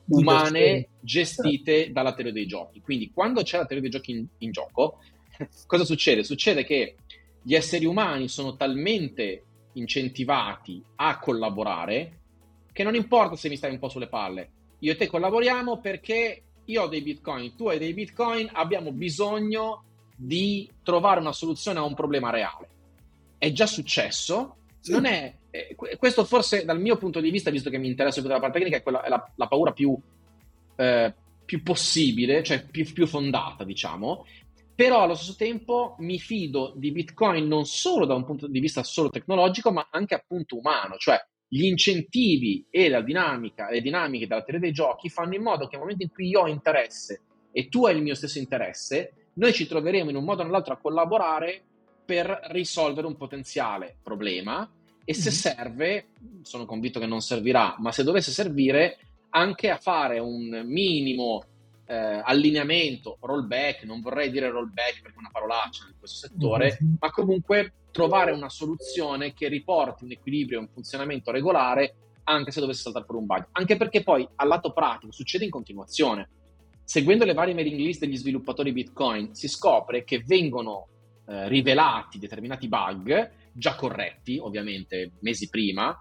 umane gestite dalla teoria dei giochi. Quindi quando c'è la teoria dei giochi in, in gioco, cosa succede? Succede che gli esseri umani sono talmente incentivati a collaborare che non importa se mi stai un po' sulle palle, io e te collaboriamo perché io ho dei bitcoin, tu hai dei bitcoin, abbiamo bisogno di trovare una soluzione a un problema reale. È già successo, sì. Non è eh, questo forse dal mio punto di vista, visto che mi interessa più della parte tecnica, è, quella, è la, la paura più, eh, più possibile, cioè più, più fondata, diciamo. Però allo stesso tempo mi fido di Bitcoin non solo da un punto di vista solo tecnologico, ma anche appunto umano, cioè gli incentivi e la dinamica, le dinamiche della teoria dei giochi fanno in modo che nel momento in cui io ho interesse e tu hai il mio stesso interesse, noi ci troveremo in un modo o nell'altro a collaborare per risolvere un potenziale problema e se serve, sono convinto che non servirà, ma se dovesse servire anche a fare un minimo eh, allineamento, rollback, non vorrei dire rollback perché è una parolaccia in questo settore, mm-hmm. ma comunque trovare una soluzione che riporti un equilibrio e un funzionamento regolare anche se dovesse saltare per un bug, anche perché poi al lato pratico succede in continuazione. Seguendo le varie mailing list degli sviluppatori Bitcoin si scopre che vengono eh, rivelati determinati bug già corretti, ovviamente mesi prima,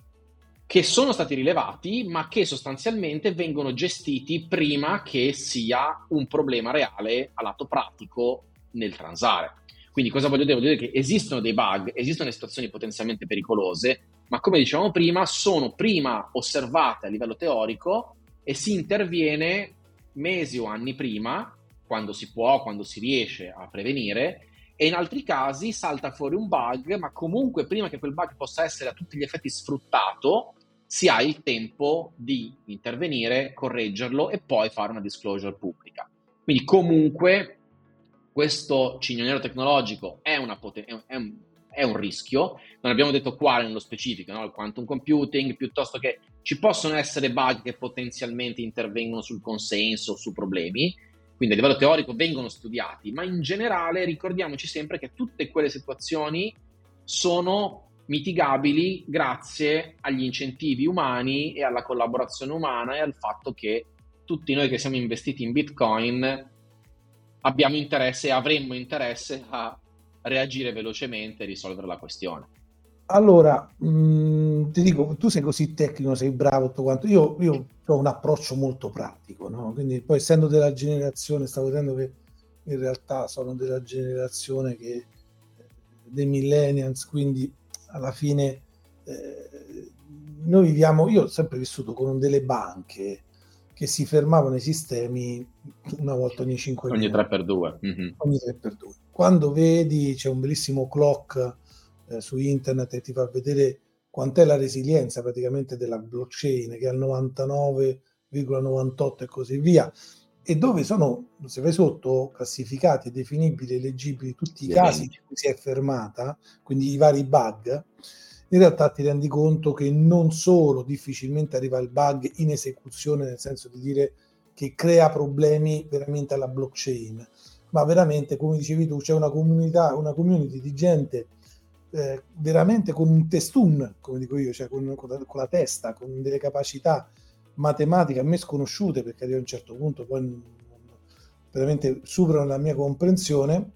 che sono stati rilevati ma che sostanzialmente vengono gestiti prima che sia un problema reale a lato pratico nel transare. Quindi cosa voglio dire? Voglio dire che esistono dei bug, esistono situazioni potenzialmente pericolose, ma come dicevamo prima sono prima osservate a livello teorico e si interviene mesi o anni prima, quando si può, quando si riesce a prevenire, e in altri casi salta fuori un bug, ma comunque prima che quel bug possa essere a tutti gli effetti sfruttato, si ha il tempo di intervenire, correggerlo e poi fare una disclosure pubblica. Quindi comunque questo cignoniero tecnologico è, una poten- è, un, è un rischio, non abbiamo detto quale nello specifico, no? Il quantum computing, piuttosto che ci possono essere bug che potenzialmente intervengono sul consenso, su problemi, quindi a livello teorico vengono studiati, ma in generale ricordiamoci sempre che tutte quelle situazioni sono mitigabili grazie agli incentivi umani e alla collaborazione umana e al fatto che tutti noi che siamo investiti in Bitcoin abbiamo interesse e avremmo interesse a reagire velocemente e risolvere la questione. Allora, mh, ti dico, tu sei così tecnico, sei bravo, tutto quanto. Io, io ho un approccio molto pratico, no? Quindi poi essendo della generazione, stavo vedendo che in realtà sono della generazione che dei millennials, quindi alla fine eh, noi viviamo, io ho sempre vissuto con delle banche che si fermavano i sistemi una volta ogni cinque ogni minuti. tre per due. Mm-hmm. Ogni tre per due. Quando vedi, c'è un bellissimo clock eh, su internet e ti fa vedere quant'è la resilienza praticamente della blockchain, che è al novantanove virgola novantotto e così via, e dove sono, se vai sotto, classificati, definibili, leggibili tutti i casi in cui si è fermata, quindi i vari bug, in realtà ti rendi conto che non solo difficilmente arriva il bug in esecuzione, nel senso di dire che crea problemi veramente alla blockchain, ma veramente, come dicevi tu, c'è una comunità, una community di gente eh, veramente con un testun, come dico io, cioè con, con, la, con la testa, con delle capacità matematiche a me sconosciute, perché a un certo punto poi non, veramente superano la mia comprensione,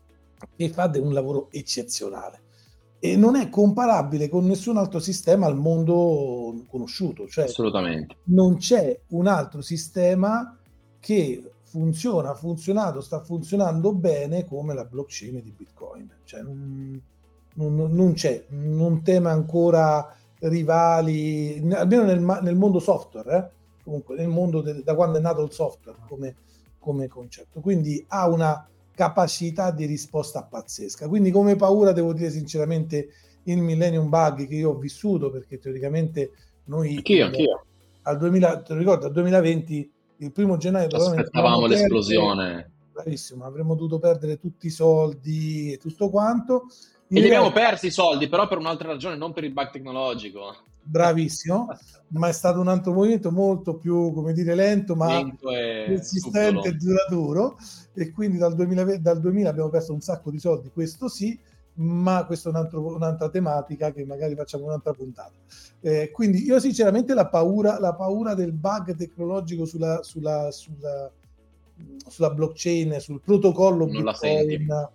e fa un lavoro eccezionale. E non è comparabile con nessun altro sistema al mondo conosciuto, cioè assolutamente non c'è un altro sistema che funziona, ha funzionato, sta funzionando bene come la blockchain di Bitcoin, cioè non, non, non c'è, non tema ancora rivali, almeno nel, nel mondo software, eh? Comunque nel mondo del, da quando è nato il software come, come concetto, quindi ha una capacità di risposta pazzesca. Quindi come paura devo dire sinceramente il Millennium Bug che io ho vissuto, perché teoricamente noi anch'io, anch'io. al duemila, te lo ricordo, al duemilaventi, il primo gennaio aspettavamo l'esplosione, bravissimo, avremmo dovuto perdere tutti i soldi e tutto quanto, in e li abbiamo persi i soldi, però per un'altra ragione, non per il bug tecnologico. Bravissimo, ma è stato un altro movimento molto più, come dire, lento, ma lento e consistente e duraturo, e quindi dal duemila, dal duemila abbiamo perso un sacco di soldi, questo sì, ma questa è un altro, un'altra tematica che magari facciamo un'altra puntata. Eh, quindi io sinceramente la paura, la paura del bug tecnologico sulla, sulla, sulla, sulla blockchain, sul protocollo Non la senti. Bitcoin,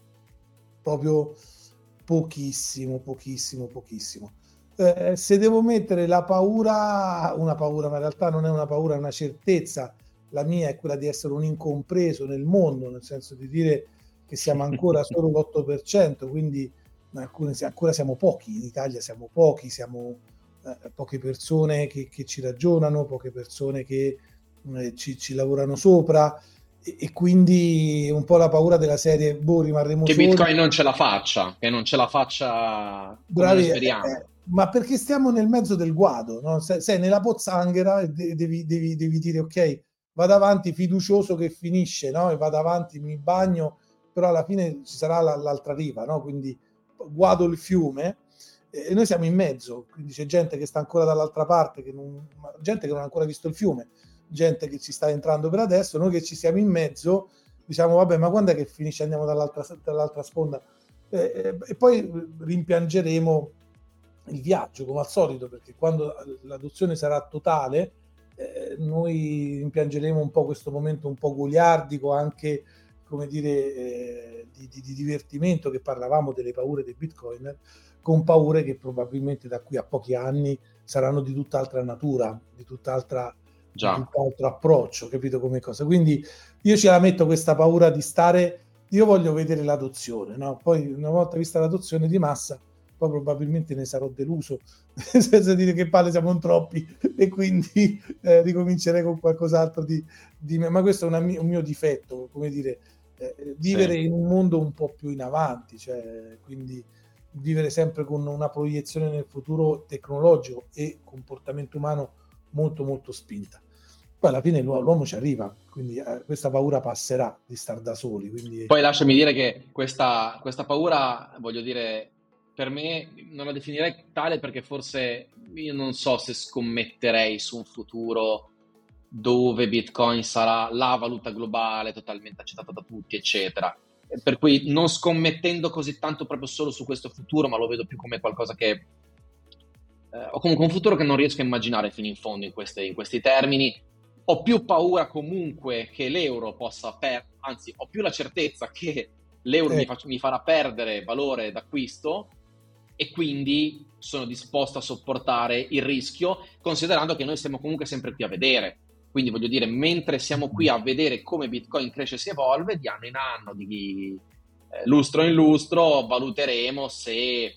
proprio pochissimo, pochissimo, pochissimo. Eh, se devo mettere la paura, una paura, ma in realtà non è una paura, è una certezza, la mia è quella di essere un incompreso nel mondo, nel senso di dire che siamo ancora solo l'otto per cento, quindi alcune, ancora siamo pochi, in Italia siamo pochi, siamo eh, poche persone che, che ci ragionano, poche persone che eh, ci, ci lavorano sopra, e, e quindi un po' la paura della serie, boh, rimarremo Che soli. Bitcoin non ce la faccia, che non ce la faccia come Bravi, noi eh, speriamo. eh, ma perché stiamo nel mezzo del guado, no? Sei, sei nella pozzanghera e de- devi, devi, devi dire ok, vado avanti fiducioso che finisce, no? E vado avanti, mi bagno, però alla fine ci sarà la, l'altra riva, no? Quindi guado il fiume e noi siamo in mezzo, quindi c'è gente che sta ancora dall'altra parte, che non, gente che non ha ancora visto il fiume, gente che ci sta entrando per adesso, noi che ci siamo in mezzo diciamo vabbè, ma quando è che finisce, andiamo dall'altra, dall'altra sponda, eh, e poi rimpiangeremo il viaggio come al solito, perché quando l'adozione sarà totale eh, noi rimpiangeremo un po' questo momento un po' goliardico, anche come dire eh, di, di, di divertimento, che parlavamo delle paure dei bitcoiner, con paure che probabilmente da qui a pochi anni saranno di tutt'altra natura, di tutt'altra di tutt'altro approccio, capito come cosa. Quindi io ce la metto questa paura di stare, io voglio vedere l'adozione, no? Poi una volta vista l'adozione di massa poi probabilmente ne sarò deluso senza dire che palle siamo troppi e quindi eh, ricomincerei con qualcos'altro di, di me, ma questo è una, un mio difetto, come dire eh, vivere sì. in un mondo un po' più in avanti, cioè quindi vivere sempre con una proiezione nel futuro tecnologico e comportamento umano molto molto spinta. Poi alla fine l'uomo ci arriva, quindi eh, questa paura passerà di star da soli. Quindi... Poi lasciami dire che questa, questa paura, voglio dire, per me non la definirei tale perché forse io non so se scommetterei su un futuro dove Bitcoin sarà la valuta globale totalmente accettata da tutti, eccetera. Per cui non scommettendo così tanto proprio solo su questo futuro, ma lo vedo più come qualcosa che... Eh, o comunque un futuro che non riesco a immaginare fino in fondo in, queste, in questi termini. Ho più paura comunque che l'euro possa perdere, anzi ho più la certezza che l'euro eh. mi, fa- mi farà perdere valore d'acquisto e quindi sono disposto a sopportare il rischio, considerando che noi siamo comunque sempre qui a vedere. Quindi voglio dire, mentre siamo qui a vedere come Bitcoin cresce e si evolve, di anno in anno, di eh, lustro in lustro, valuteremo se, eh,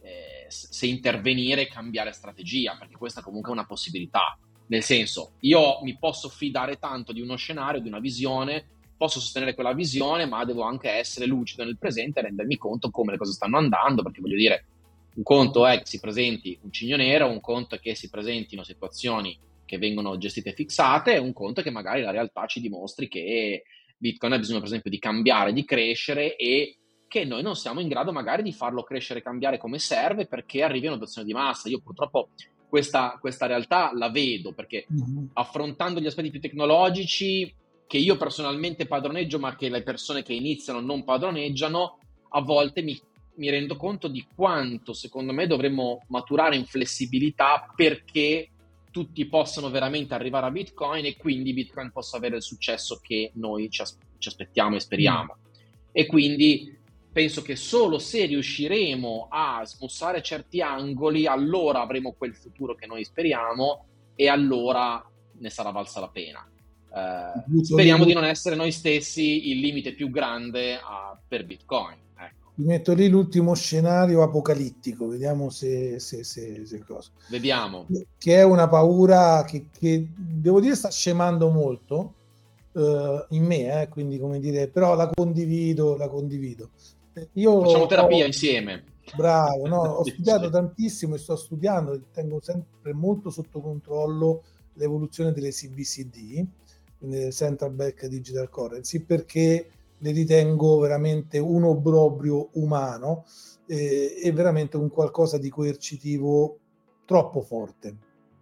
se intervenire e cambiare strategia, perché questa comunque è una possibilità. Nel senso, io mi posso fidare tanto di uno scenario, di una visione, posso sostenere quella visione, ma devo anche essere lucido nel presente e rendermi conto come le cose stanno andando, perché voglio dire, un conto è che si presenti un cigno nero, un conto è che si presentino situazioni che vengono gestite fissate, e un conto è che magari la realtà ci dimostri che Bitcoin ha bisogno, per esempio, di cambiare, di crescere e che noi non siamo in grado magari di farlo crescere e cambiare come serve perché arrivi a un'adozione di massa. Io purtroppo Questa, questa realtà la vedo perché mm-hmm. affrontando gli aspetti più tecnologici che io personalmente padroneggio ma che le persone che iniziano non padroneggiano, a volte mi, mi rendo conto di quanto secondo me dovremmo maturare in flessibilità perché tutti possano veramente arrivare a Bitcoin e quindi Bitcoin possa avere il successo che noi ci, as- ci aspettiamo e speriamo. Mm. E quindi penso che solo se riusciremo a smussare certi angoli, allora avremo quel futuro che noi speriamo e allora ne sarà valsa la pena. Eh, speriamo di non essere noi stessi il limite più grande a, per Bitcoin. Ecco. Vi metto lì l'ultimo scenario apocalittico, vediamo se, se, se, se cosa. Vediamo. Che è una paura che, che devo dire sta scemando molto uh, in me, eh, quindi come dire, però la condivido, la condivido. Io facciamo terapia ho, insieme. Bravo, no? Ho studiato tantissimo e sto studiando e tengo sempre molto sotto controllo l'evoluzione delle C B C D, quindi del Central Bank Digital Currency, perché le ritengo veramente un obbrobrio umano eh, e veramente un qualcosa di coercitivo troppo forte,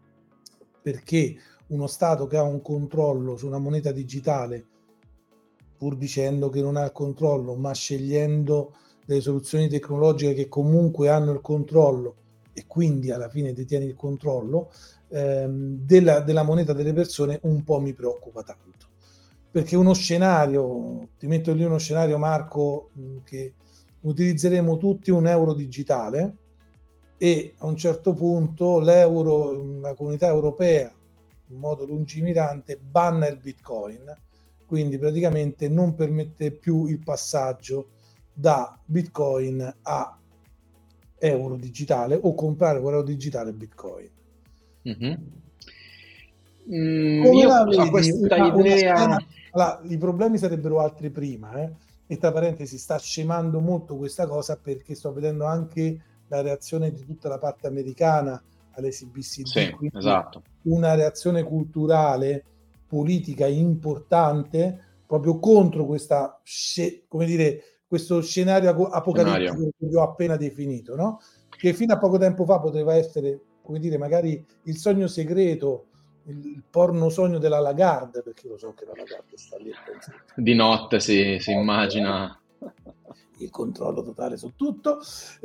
perché uno Stato che ha un controllo su una moneta digitale, pur dicendo che non ha il controllo, ma scegliendo delle soluzioni tecnologiche che comunque hanno il controllo, e quindi alla fine detieni il controllo ehm, della, della moneta delle persone, un po' mi preoccupa tanto. Perché uno scenario, ti metto lì uno scenario, Marco, mh, che utilizzeremo tutti un euro digitale e a un certo punto l'euro, la comunità europea, in modo lungimirante, banna il Bitcoin, quindi praticamente non permette più il passaggio da Bitcoin a euro digitale o comprare con euro digitale Bitcoin. Mm-hmm. Mm, Come io la a vedi? questa Una, una idea... scena, allora, i problemi sarebbero altri prima, eh? E tra parentesi sta scemando molto questa cosa, perché sto vedendo anche la reazione di tutta la parte americana all'S B C D, Sì, quindi esatto. una reazione culturale, politica importante proprio contro questa, come dire, questo scenario apocalittico Scenario. che vi ho appena definito, no? Che fino a poco tempo fa poteva essere, come dire, magari il sogno segreto, il porno sogno della Lagarde, perché lo so che la Lagarde sta lì a pensare. Di notte si, si immagina il controllo totale su tutto,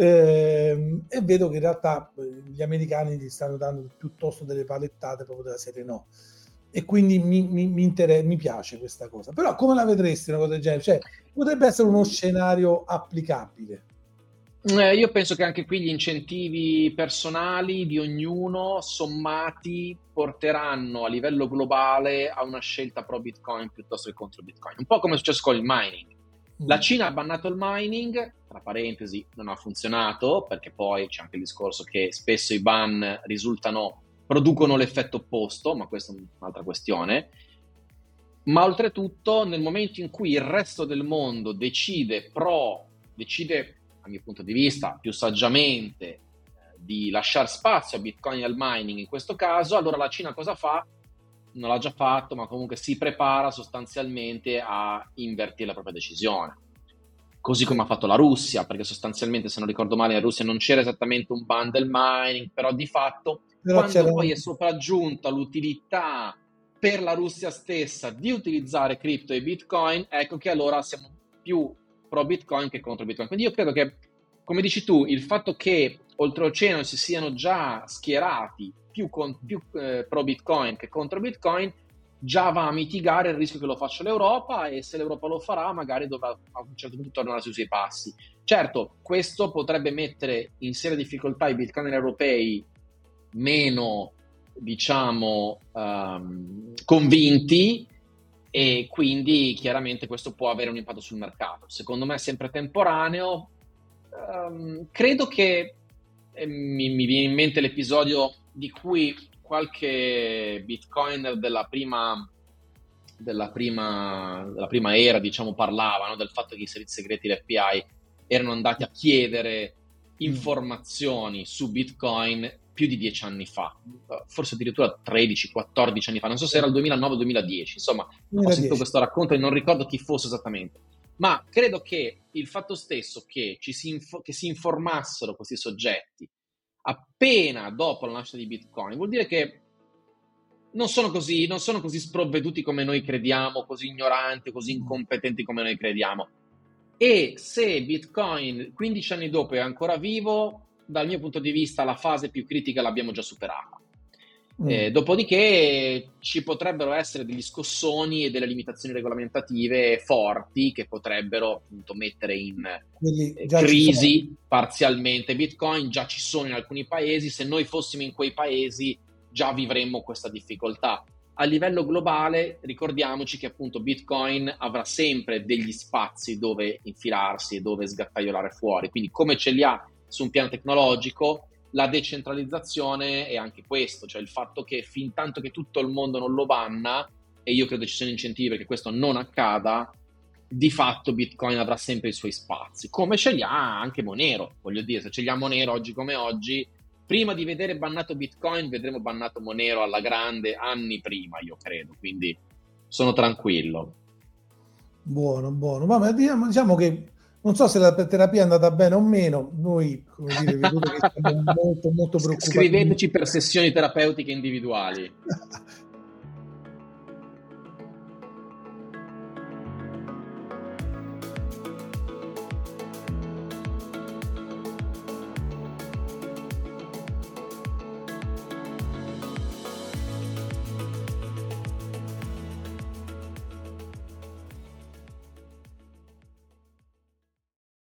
eh, e vedo che in realtà gli americani gli stanno dando piuttosto delle palettate proprio della serie no, e quindi mi, mi, mi, inter- mi piace questa cosa. Però come la vedresti una cosa del genere? Cioè, potrebbe essere uno scenario applicabile. Eh, io penso che anche qui gli incentivi personali di ognuno sommati porteranno a livello globale a una scelta pro Bitcoin piuttosto che contro Bitcoin. Un po' come è successo con il mining. La Cina ha bannato il mining, tra parentesi, non ha funzionato, perché poi c'è anche il discorso che spesso i ban risultano, producono l'effetto opposto, ma questa è un'altra questione. Ma oltretutto, nel momento in cui il resto del mondo decide pro, decide, dal mio punto di vista, più saggiamente, eh, di lasciare spazio a Bitcoin e al mining in questo caso, allora la Cina cosa fa? Non l'ha già fatto, ma comunque si prepara sostanzialmente a invertire la propria decisione. Così come ha fatto la Russia, perché sostanzialmente, se non ricordo male, in Russia non c'era esattamente un ban del mining, però di fatto, però quando c'era... poi è sopraggiunta l'utilità per la Russia stessa di utilizzare cripto e Bitcoin, ecco che allora siamo più pro Bitcoin che contro Bitcoin. Quindi io credo che, come dici tu, il fatto che oltreoceano si siano già schierati più, con, più eh, pro Bitcoin che contro Bitcoin già va a mitigare il rischio che lo faccia l'Europa, e se l'Europa lo farà magari dovrà a un certo punto tornare sui suoi passi. Certo, questo potrebbe mettere in seria difficoltà i Bitcoiner europei meno, diciamo, um, convinti, e quindi chiaramente questo può avere un impatto sul mercato. Secondo me è sempre temporaneo. Um, credo che eh, mi, mi viene in mente l'episodio di cui qualche bitcoiner della prima, della prima, della prima era, diciamo, parlava, no? Del fatto che i servizi segreti dell'F B I erano andati a chiedere informazioni su Bitcoin più di dieci anni fa, forse addirittura tredici quattordici anni fa, non so se era il duemilanove duemiladieci, insomma, duemiladieci. Ho sentito questo racconto e non ricordo chi fosse esattamente, ma credo che il fatto stesso che, ci si, info- che si informassero questi soggetti appena dopo la nascita di Bitcoin vuol dire che non sono così, non sono così sprovveduti come noi crediamo, così ignoranti, così incompetenti come noi crediamo. E se Bitcoin quindici anni dopo è ancora vivo, dal mio punto di vista la fase più critica l'abbiamo già superata. Mm. Eh, dopodiché ci potrebbero essere degli scossoni e delle limitazioni regolamentative forti che potrebbero appunto mettere in eh, crisi parzialmente Bitcoin. Già ci sono in alcuni paesi, se noi fossimo in quei paesi già vivremmo questa difficoltà. A livello globale ricordiamoci che appunto Bitcoin avrà sempre degli spazi dove infilarsi e dove sgattaiolare fuori, quindi come ce li ha su un piano tecnologico, la decentralizzazione è anche questo, cioè il fatto che fin tanto che tutto il mondo non lo banna, e io credo ci siano incentivi perché questo non accada, di fatto Bitcoin avrà sempre i suoi spazi, come ce li ha anche Monero. Voglio dire, se ce li ha Monero oggi come oggi, prima di vedere bannato Bitcoin vedremo bannato Monero alla grande anni prima, io credo, quindi sono tranquillo. Buono, buono. Vabbè, diciamo, diciamo che non so se la terapia è andata bene o meno, noi, come dire, vedo che siamo molto molto preoccupati. Scriveteci per sessioni terapeutiche individuali.